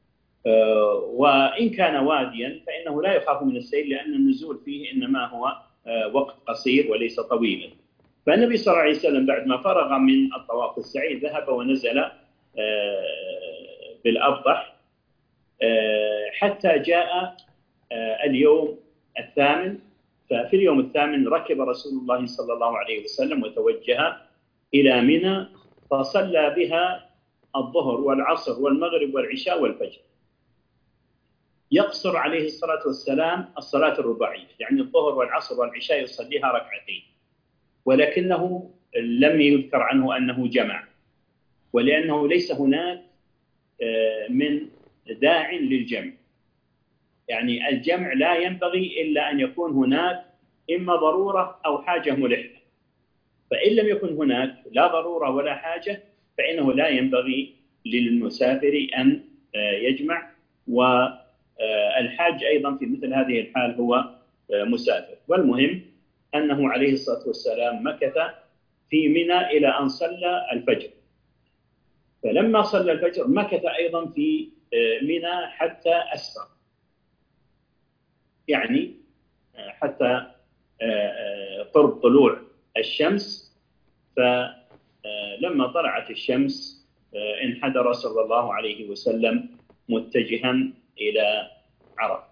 وإن كان واديا فإنه لا يخاف من السيل لأن النزول فيه إنما هو وقت قصير وليس طويلا. فالنبي صلى الله عليه وسلم بعد ما فرغ من الطواف السعي ذهب ونزل بالأبطح حتى جاء اليوم الثامن. ففي اليوم الثامن ركب رسول الله صلى الله عليه وسلم وتوجه إلى منى، فصلى بها الظهر والعصر والمغرب والعشاء والفجر. يقصر عليه الصلاة والسلام الصلاة الرباعية، يعني الظهر والعصر والعشاء يصليها ركعتين، ولكنه لم يذكر عنه أنه جمع، ولأنه ليس هناك من داع للجمع. يعني الجمع لا ينبغي إلا أن يكون هناك إما ضرورة أو حاجة ملحة، فإن لم يكن هناك لا ضرورة ولا حاجة فإنه لا ينبغي للمسافر أن يجمع، والحاج أيضا في مثل هذه الحال هو مسافر. والمهم أنه عليه الصلاة والسلام مكث في منى إلى أن صلى الفجر، فلما صلى الفجر مكث أيضا في منى حتى أسفر، يعني حتى قرب طلوع الشمس. فلما طلعت الشمس انحدر صلى الله عليه وسلم متجها إلى عرفة.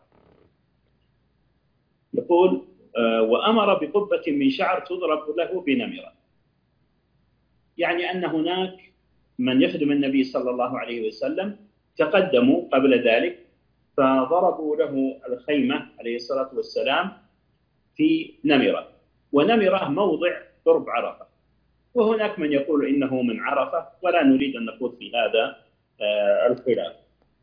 يقول وأمر بقبة من شعر تضرب له بنمرة، يعني أن هناك من يخدم النبي صلى الله عليه وسلم تقدموا قبل ذلك فضربوا له الخيمة عليه الصلاة والسلام في نمرة، ونمرة موضع قرب عرفة، وهناك من يقول إنه من عرفة، ولا نريد أن نخوض في هذا الخلاف.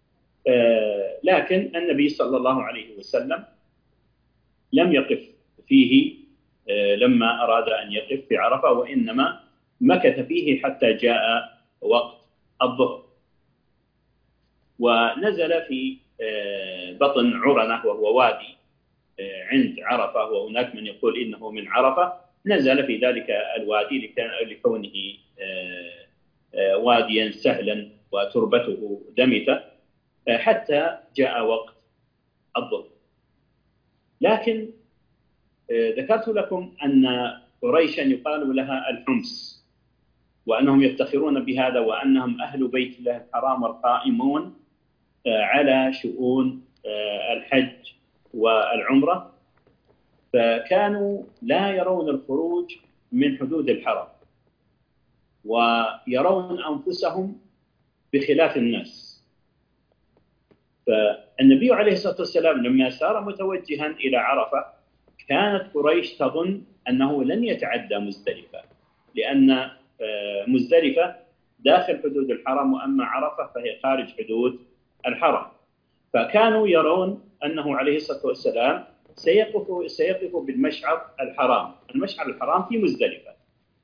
لكن النبي صلى الله عليه وسلم لم يقف فيه لما أراد أن يقف في عرفة، وإنما مكث فيه حتى جاء وقت الظهر، ونزل في بطن عرنة وهو وادي عند عرفة، وهناك من يقول إنه من عرفة. نزل في ذلك الوادي لكونه واديا سهلا وتربته دمثة حتى جاء وقت الظهر. لكن ذكرت لكم أن قريشا يقال لها الحمص، وأنهم يفتخرون بهذا، وأنهم أهل بيت الله الحرام القائمون على شؤون الحج والعمرة، فكانوا لا يرون الخروج من حدود الحرم، ويرون أنفسهم بخلاف الناس. فالنبي عليه الصلاة والسلام لما سار متوجها إلى عرفة كانت قريش تظن أنه لن يتعدى مزدلفة، لأن مزدلفة داخل حدود الحرم، وأما عرفة فهي خارج حدود الحرم. فكانوا يرون أنه عليه الصلاة والسلام سيقف سيقف بالمشعر الحرام، المشعر الحرام في مزدلفة.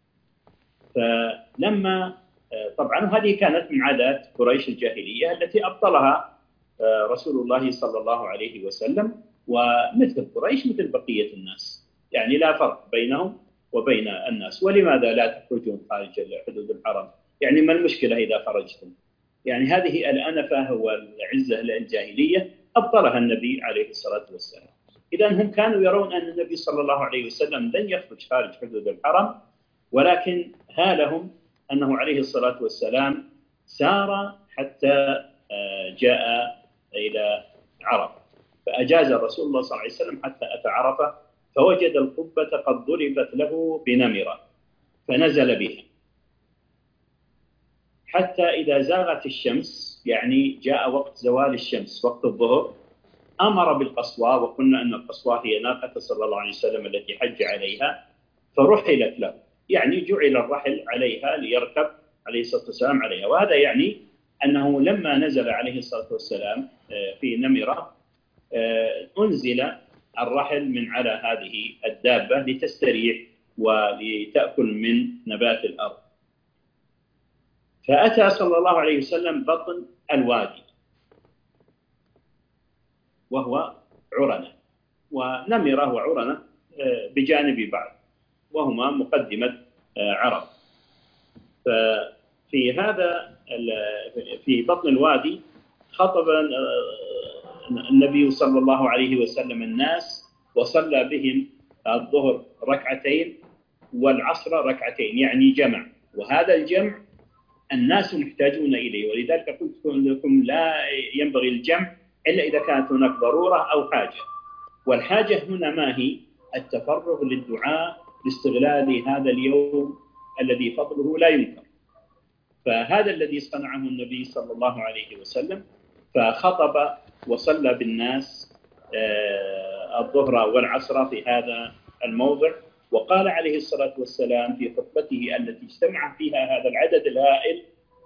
فلما طبعا هذه كانت من عادات قريش الجاهلية التي أبطلها رسول الله صلى الله عليه وسلم، ومثل قريش مثل بقية الناس، يعني لا فرق بينهم وبين الناس. ولماذا لا تخرجون خارج حدود الحرم؟ يعني ما المشكلة إذا خرجتم؟ يعني هذه الأنفة والعزة الجاهلية أبطلها النبي عليه الصلاة والسلام. إذا هم كانوا يرون أن النبي صلى الله عليه وسلم لن يخرج خارج حدود الحرم، ولكن هالهم أنه عليه الصلاة والسلام سار حتى جاء إلى عرفة، فأجاز الرسول الله صلى الله عليه وسلم حتى أتى عرفة فوجد القبة قد ضربت له بنمرة فنزل بها حتى إذا زاغت الشمس، يعني جاء وقت زوال الشمس وقت الظهر، أمر بالقصوى، وقلنا أن القصوى هي ناقة صلى الله عليه وسلم التي حج عليها، فرحلت له، يعني جعل الرحل عليها ليركب عليه الصلاة والسلام عليها. وهذا يعني أنه لما نزل عليه الصلاة والسلام في نمرة أنزل الرحل من على هذه الدابة لتستريح ولتأكل من نبات الأرض. فأتى صلى الله عليه وسلم بطن الوادي وهو عرنة، ونمرة وعرنة بجانب بعض. وهما مقدمة عرب. ففي هذا في بطن الوادي خطب النبي صلى الله عليه وسلم الناس وصلى بهم الظهر ركعتين والعصر ركعتين، يعني جمع، وهذا الجمع الناس محتاجون إليه، ولذلك قلت لكم لا ينبغي الجمع إلا إذا كانت هناك ضرورة أو حاجة. والحاجة هنا ما هي؟ التفرغ للدعاء لاستغلال هذا اليوم الذي فضله لا ينكر. فهذا الذي صنعه النبي صلى الله عليه وسلم، فخطب وصلى بالناس الظهر والعصر في هذا الموضع، وقال عليه الصلاة والسلام في خطبته التي اجتمع فيها هذا العدد الهائل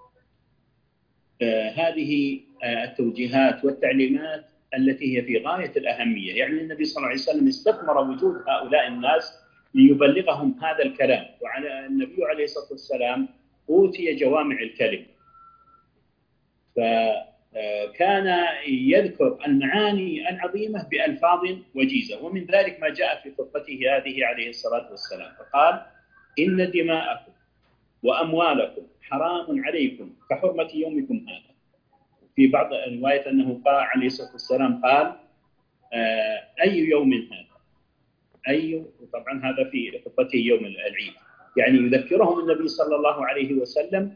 هذه التوجيهات والتعليمات التي هي في غاية الأهمية. يعني النبي صلى الله عليه وسلم استثمر وجود هؤلاء الناس ليبلغهم هذا الكلام، وعلى النبي عليه الصلاة والسلام أوتي جوامع الكلم، فكان يذكر المعاني العظيمة بألفاظ وجيزة، ومن ذلك ما جاء في خطبته هذه عليه الصلاة والسلام، فقال: إن دماءكم وأموالكم حرام عليكم كحرمة يومكم هذا. في بعض الروايات أنه قال عليه الصلاة والسلام قال: أي يوم هذا؟ أي، طبعا هذا في خطبته يوم العيد، يعني يذكرهم النبي صلى الله عليه وسلم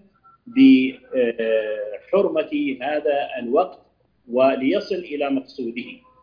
بحرمة هذا الوقت وليصل إلى مقصوده.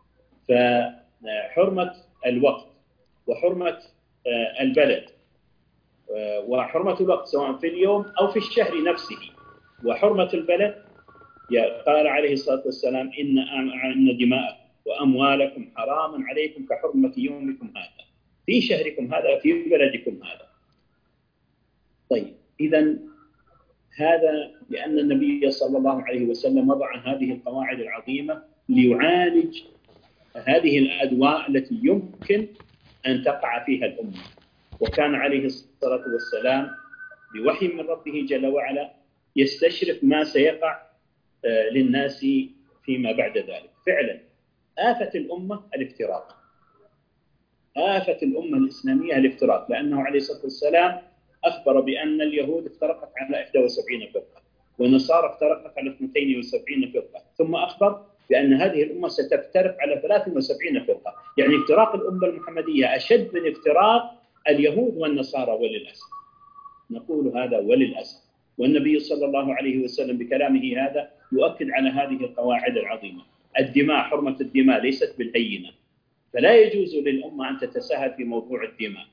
فحرمة الوقت وحرمة البلد وحرمة الوقت سواء في اليوم أو في الشهر نفسه، وحرمة البلد قال عليه الصلاة والسلام: إن أن دماءكم وأموالكم حرام عليكم كحرمة يومكم هذا في شهركم هذا في بلدكم هذا. طيب، إذن هذا لأن النبي صلى الله عليه وسلم وضع هذه القواعد العظيمة ليعالج هذه الأدواء التي يمكن أن تقع فيها الأمة. وكان عليه الصلاة والسلام بوحي من ربه جل وعلا يستشرف ما سيقع للناس فيما بعد ذلك. فعلا آفة الأمة الافتراق، آفة الأمة الإسلامية الافتراق، لأنه عليه الصلاة والسلام أخبر بأن اليهود افترقت على إحدى وسبعين فرقة والنصارى افترقت على اثنتين وسبعين فرقة، ثم أخبر بأن هذه الأمة ستفترق على ثلاث وسبعين فرقة. يعني افتراق الأمة المحمدية أشد من افتراق اليهود والنصارى، وللأسف نقول هذا وللأسف. والنبي صلى الله عليه وسلم بكلامه هذا يؤكد على هذه القواعد العظيمة. الدماء، حرمة الدماء ليست بالهينة، فلا يجوز للأمة أن تتساهل في موضوع الدماء.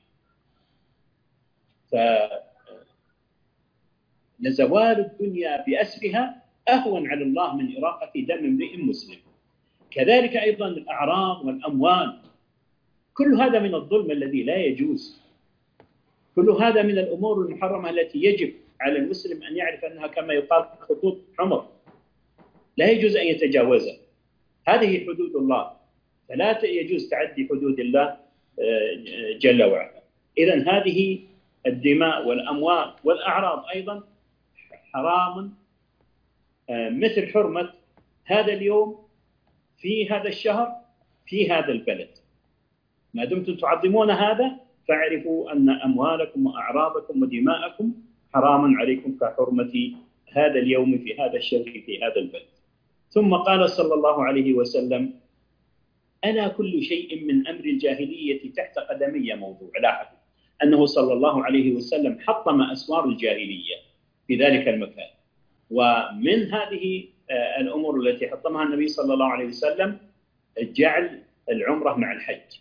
فلزوال الدنيا بأسرها أهون على الله من إراقة دم امرئ مسلم. كذلك أيضا الأعراض والأموال، كل هذا من الظلم الذي لا يجوز، كل هذا من الأمور المحرمة التي يجب على المسلم أن يعرف أنها كما يقال خطوط حمر لا يجوز أن يتجاوزها. هذه حدود الله، فلا يجوز تعدي حدود الله جل وعلا. إذن هذه الدماء والأموال والأعراض أيضا حرام، مثل حرمة هذا اليوم في هذا الشهر في هذا البلد. ما دمتم تعظمون هذا فاعرفوا أن أموالكم وأعراضكم ودماءكم حرام عليكم كحرمة هذا اليوم في هذا الشهر في هذا البلد. ثم قال صلى الله عليه وسلم: ألا كل شيء من أمر الجاهلية تحت قدمي موضوع. لاحظوا أنه صلى الله عليه وسلم حطم أسوار الجاهلية في ذلك المكان. ومن هذه الأمور التي حطمها النبي صلى الله عليه وسلم جعل العمرة مع الحج.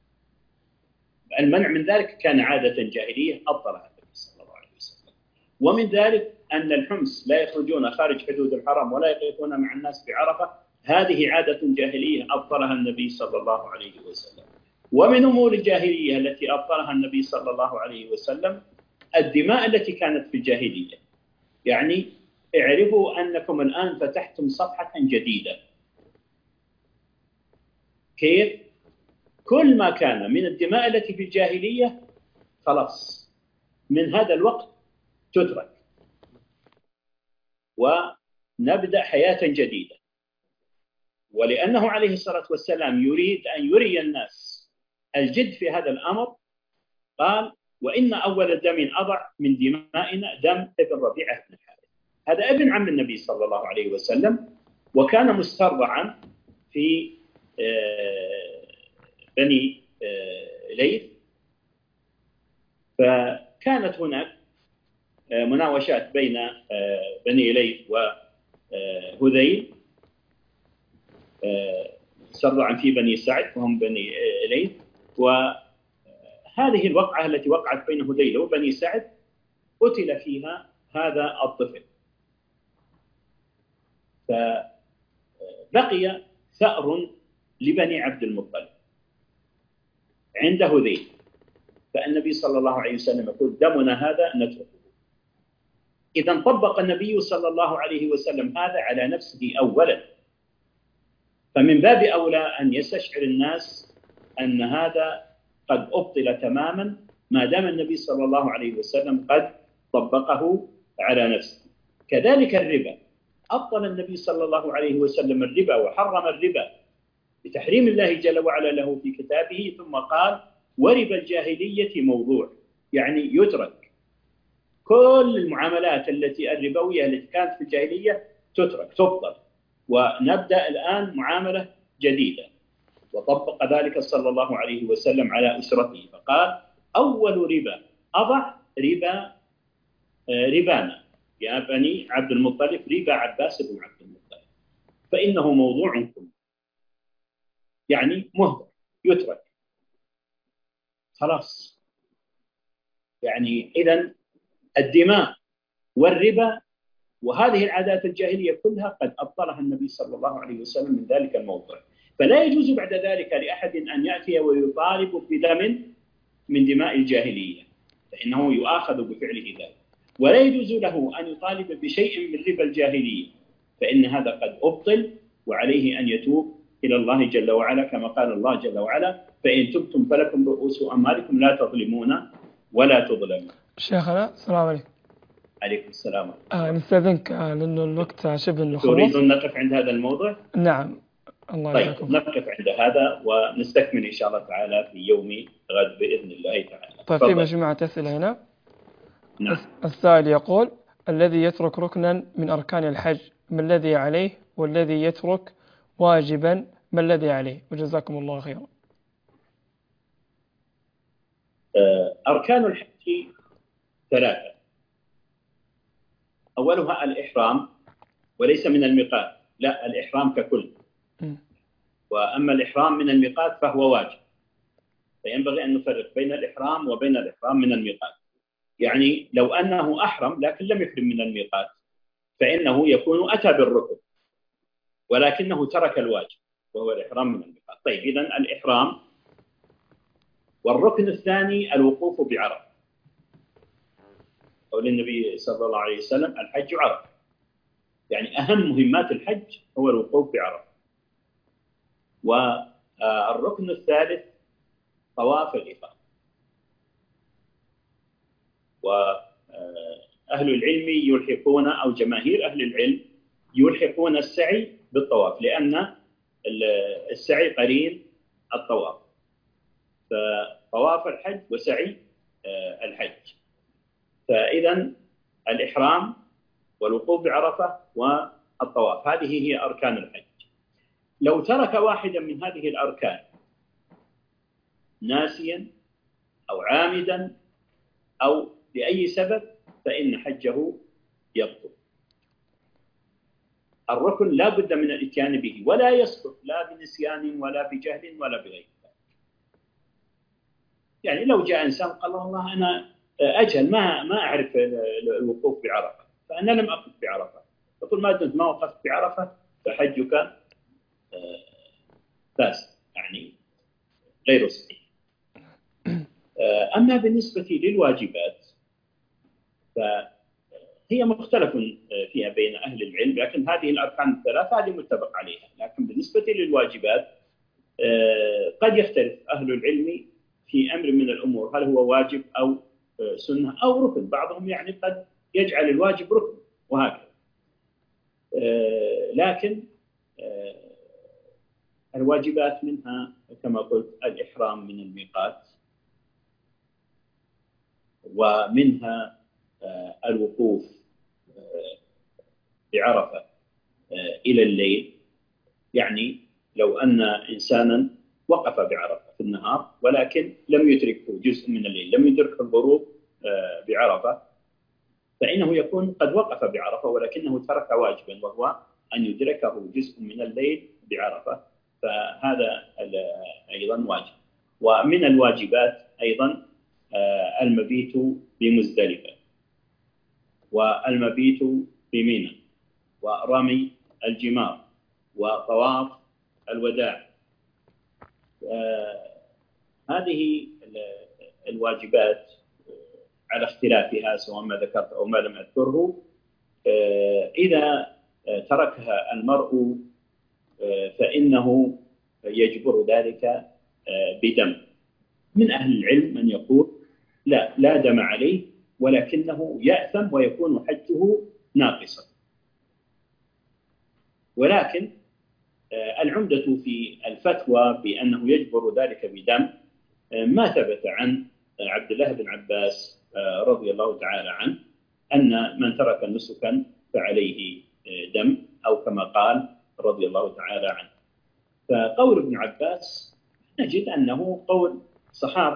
المنع من ذلك كان عادة جاهلية أبطلها النبي صلى الله عليه وسلم. ومن ذلك أن الحمص لا يخرجون خارج حدود الحرم ولا يقفون مع الناس بعرفة، هذه عادة جاهلية أبطلها النبي صلى الله عليه وسلم. ومن أمور الجاهلية التي أبطلها النبي صلى الله عليه وسلم الدماء التي كانت في الجاهلية. يعني اعرفوا أنكم الآن فتحتم صفحة جديدة. كيف؟ كل ما كان من الدماء التي في الجاهلية خلاص من هذا الوقت تترك، ونبدأ حياة جديدة. ولأنه عليه الصلاة والسلام يريد أن يري الناس الجد في هذا الأمر، قال: وإن أول دم أضع من دمائنا دم ابن ربيعة بن الحارث. هذا ابن عم النبي صلى الله عليه وسلم، وكان مسترضعا في بني ليث. فكانت هناك مناوشات بين بني ليث وهذيل، مسترضعا في بني سعد وهم بني ليث. وهذه الوقعة التي وقعت بين هذيل وبني سعد قتل فيها هذا الطفل، فبقي ثأر لبني عبد المطلب عند هذيل. فالنبي صلى الله عليه وسلم يقول دمنا هذا نتركه. إذا طبق النبي صلى الله عليه وسلم هذا على نفسه أولا، فمن باب أولى أن يستشعر الناس أن هذا قد أبطل تماما ما دام النبي صلى الله عليه وسلم قد طبقه على نفسه. كذلك الربا، أبطل النبي صلى الله عليه وسلم الربا وحرم الربا بتحريم الله جل وعلا له في كتابه، ثم قال وربا الجاهلية موضوع، يعني يترك. كل المعاملات التي الربوية التي كانت في الجاهلية تترك تبطل، ونبدأ الآن معاملة جديدة. وطبق ذلك صلى الله عليه وسلم على أسرته، فقال أول ربا أضع ربا ربانا يا بني عبد المطلب، ربا عباس بن عبد المطلب، فإنه موضوعكم، يعني مهدر يترك خلاص. يعني إذن الدماء والربا وهذه العادات الجاهلية كلها قد أبطلها النبي صلى الله عليه وسلم من ذلك الموضوع. فلا يجوز بعد ذلك لأحد أن يأتي ويطالب بدم من دماء الجاهلية، فإنه يؤاخذ بفعله ذلك. ولا يجوز له أن يطالب بشيء من ربا الجاهلية، فإن هذا قد أبطل، وعليه أن يتوب إلى الله جل وعلا، كما قال الله جل وعلا فإن تبتم فلكم رؤوس أموالكم لا تظلمون ولا تظلمون. شيخنا السلام عليكم. عليكم السلام. آه نستأذنك آه لأنه الوقت شبه نخلص. تريد أن نقف عند هذا الموضوع؟ نعم. الله طيب يجزاكم. نقف عند هذا ونستكمل إن شاء الله تعالى في يوم غد بإذن الله تعالى. طيب في مجموعة أسئلة هنا. نعم. السائل يقول الذي يترك ركنا من أركان الحج ما الذي عليه، والذي يترك واجبا ما الذي عليه؟ وجزاكم الله خيرا. أركان الحج ثلاثة، أولها الإحرام، وليس من الميقات، لا الإحرام ككل. م. وأما الإحرام من الميقات فهو واجب، فينبغي أن نفرق بين الإحرام وبين الإحرام من الميقات. يعني لو أنه أحرم لكن لم يحرم من الميقات فإنه يكون أتى بالركن ولكنه ترك الواجب وهو الإحرام من الميقات. طيب إذن الإحرام. والركن الثاني الوقوف بعرفة، قول النبي صلى الله عليه وسلم الحج عرفة، يعني أهم مهمات الحج هو الوقوف بعرفة. والركن الثالث طواف الإفاضة. وأهل العلم يلحقون أو جماهير أهل العلم يلحقون السعي بالطواف، لأن السعي قرين الطواف، فطواف الحج وسعي الحج. فإذا الإحرام والوقوف بعرفة والطواف هذه هي أركان الحج. لو ترك واحدا من هذه الأركان ناسيا أو عامدا أو لأي سبب فإن حجه يبطل. الركن لا بد من الاتيان به، ولا يسقط لا بنسيان ولا بجهل ولا بغير ذلك. يعني لو جاء إنسان قال والله أنا أجهل ما ما أعرف الوقوف بعرفة فأنا لم أقف بعرفة، فقل ما دمت ما وقفت بعرفة فحجك فاسد، يعني غير صحيح. أما بالنسبة للواجبات فهي مختلف فيها بين أهل العلم، لكن هذه الأركان الثلاثة هذه متفق عليها. لكن بالنسبة للواجبات قد يختلف أهل العلم في أمر من الأمور، هل هو واجب أو سنة أو ركن. بعضهم يعني قد يجعل الواجب ركن وهكذا. لكن الواجبات منها كما قلت الإحرام من الميقات، ومنها الوقوف بعرفة إلى الليل. يعني لو أن إنسانا وقف بعرفة في النهار ولكن لم يدركه جزء من الليل، لم يدرك الغروب بعرفة، فإنه يكون قد وقف بعرفة ولكنه ترك واجبا وهو أن يدركه جزء من الليل بعرفة، فهذا أيضا واجب. ومن الواجبات أيضا المبيت بمزدلفة والمبيت بمنى ورمي الجمار وطواف الوداع. هذه الواجبات على اختلافها سواء ما ذكرت أو ما لم أذكره، إذا تركها المرء فإنه يجبر ذلك بدم. من أهل العلم من يقول لا لا دم عليه ولكنه يأثم ويكون حجه ناقصا، ولكن العمدة في الفتوى بأنه يجبر ذلك بدم ما ثبت عن عبد الله بن عباس رضي الله تعالى عنه أن من ترك نسكا فعليه دم، أو كما قال رضي الله تعالى عنه. فقول ابن عباس نجد أنه قول صحابي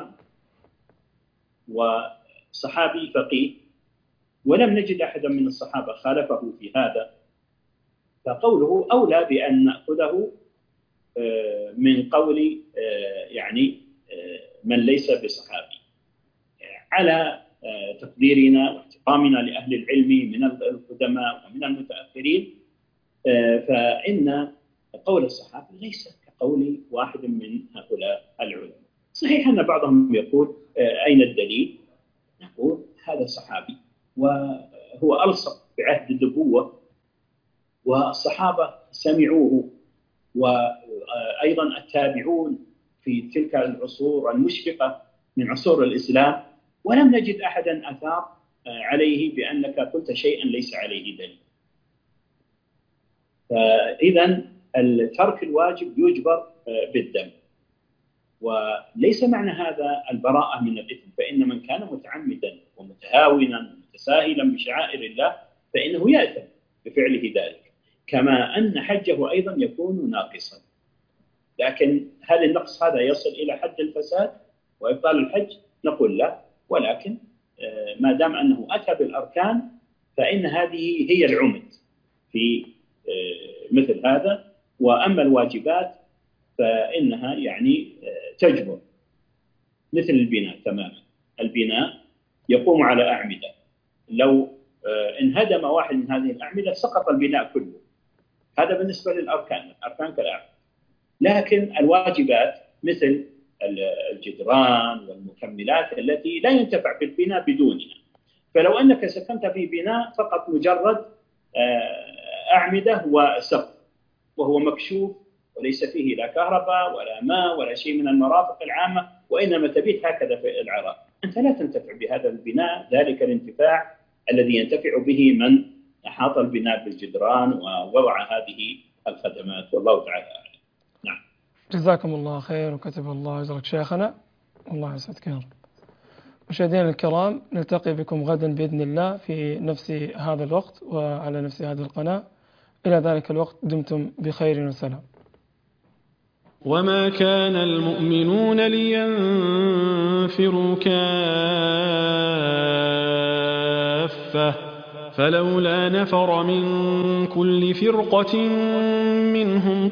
وصحابي فقيه، ولم نجد أحدا من الصحابة خالفه في هذا، فقوله أولى بأن نأخذه من قول يعني من ليس بصحابي، على تقديرنا واحترامنا لأهل العلم من القدماء ومن المتأخرين، فإن قول الصحابة ليس كقول واحد من هؤلاء العلماء. صحيح أن بعضهم يقول أين الدليل؟ نقول هذا صحابي وهو ألصق بعهد النبوة والصحابة سمعوه، وأيضا التابعون في تلك العصور المشرقة من عصور الإسلام، ولم نجد أحدا أثار عليه بأنك قلت شيئا ليس عليه دليل. فإذا الترك الواجب يجبر بالدم، وليس معنى هذا البراءة من الإثم، فإن من كان متعمدا ومتهاونا ومتساهلا بشعائر الله فإنه يأثم بفعله ذلك، كما أن حجه أيضا يكون ناقصا. لكن هل النقص هذا يصل إلى حد الفساد وإبطال الحج؟ نقول لا، ولكن ما دام أنه أتى بالأركان فإن هذه هي العمد في مثل هذا. وأما الواجبات فإنها يعني تجبر، مثل البناء تماما. البناء يقوم على أعمدة، لو انهدم واحد من هذه الأعمدة سقط البناء كله. هذا بالنسبة للأركان، الأركان كالأعمدة. لكن الواجبات مثل الجدران والمكملات التي لا ينتفع بالبناء بدونها، فلو أنك سكنت في بناء فقط مجرد أعمدة وسقف وهو مكشوف وليس فيه لا كهرباء ولا ماء ولا شيء من المرافق العامة، وإنما تبيت هكذا في العراء، أنت لا تنتفع بهذا البناء ذلك الانتفاع الذي ينتفع به من أحاط البناء بالجدران ووضع هذه الخدمات، والله تعالى أعلم. نعم. جزاكم الله خير وكتب الله أجرك شيخنا، والله يسعدك يا رب. مشاهدينا الكرام، نلتقي بكم غدا بإذن الله في نفس هذا الوقت وعلى نفس هذه القناة. إلى ذلك الوقت دمتم بخير وسلام. وما كان المؤمنون لينفروا كافة فلولا نفر من كل فرقة منهم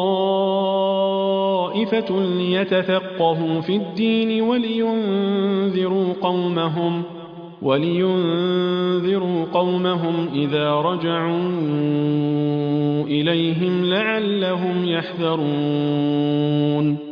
طائفة ليتفقهوا في الدين ولينذروا قومهم ولينذروا قومهم إذا رجعوا إليهم لعلهم يحذرون.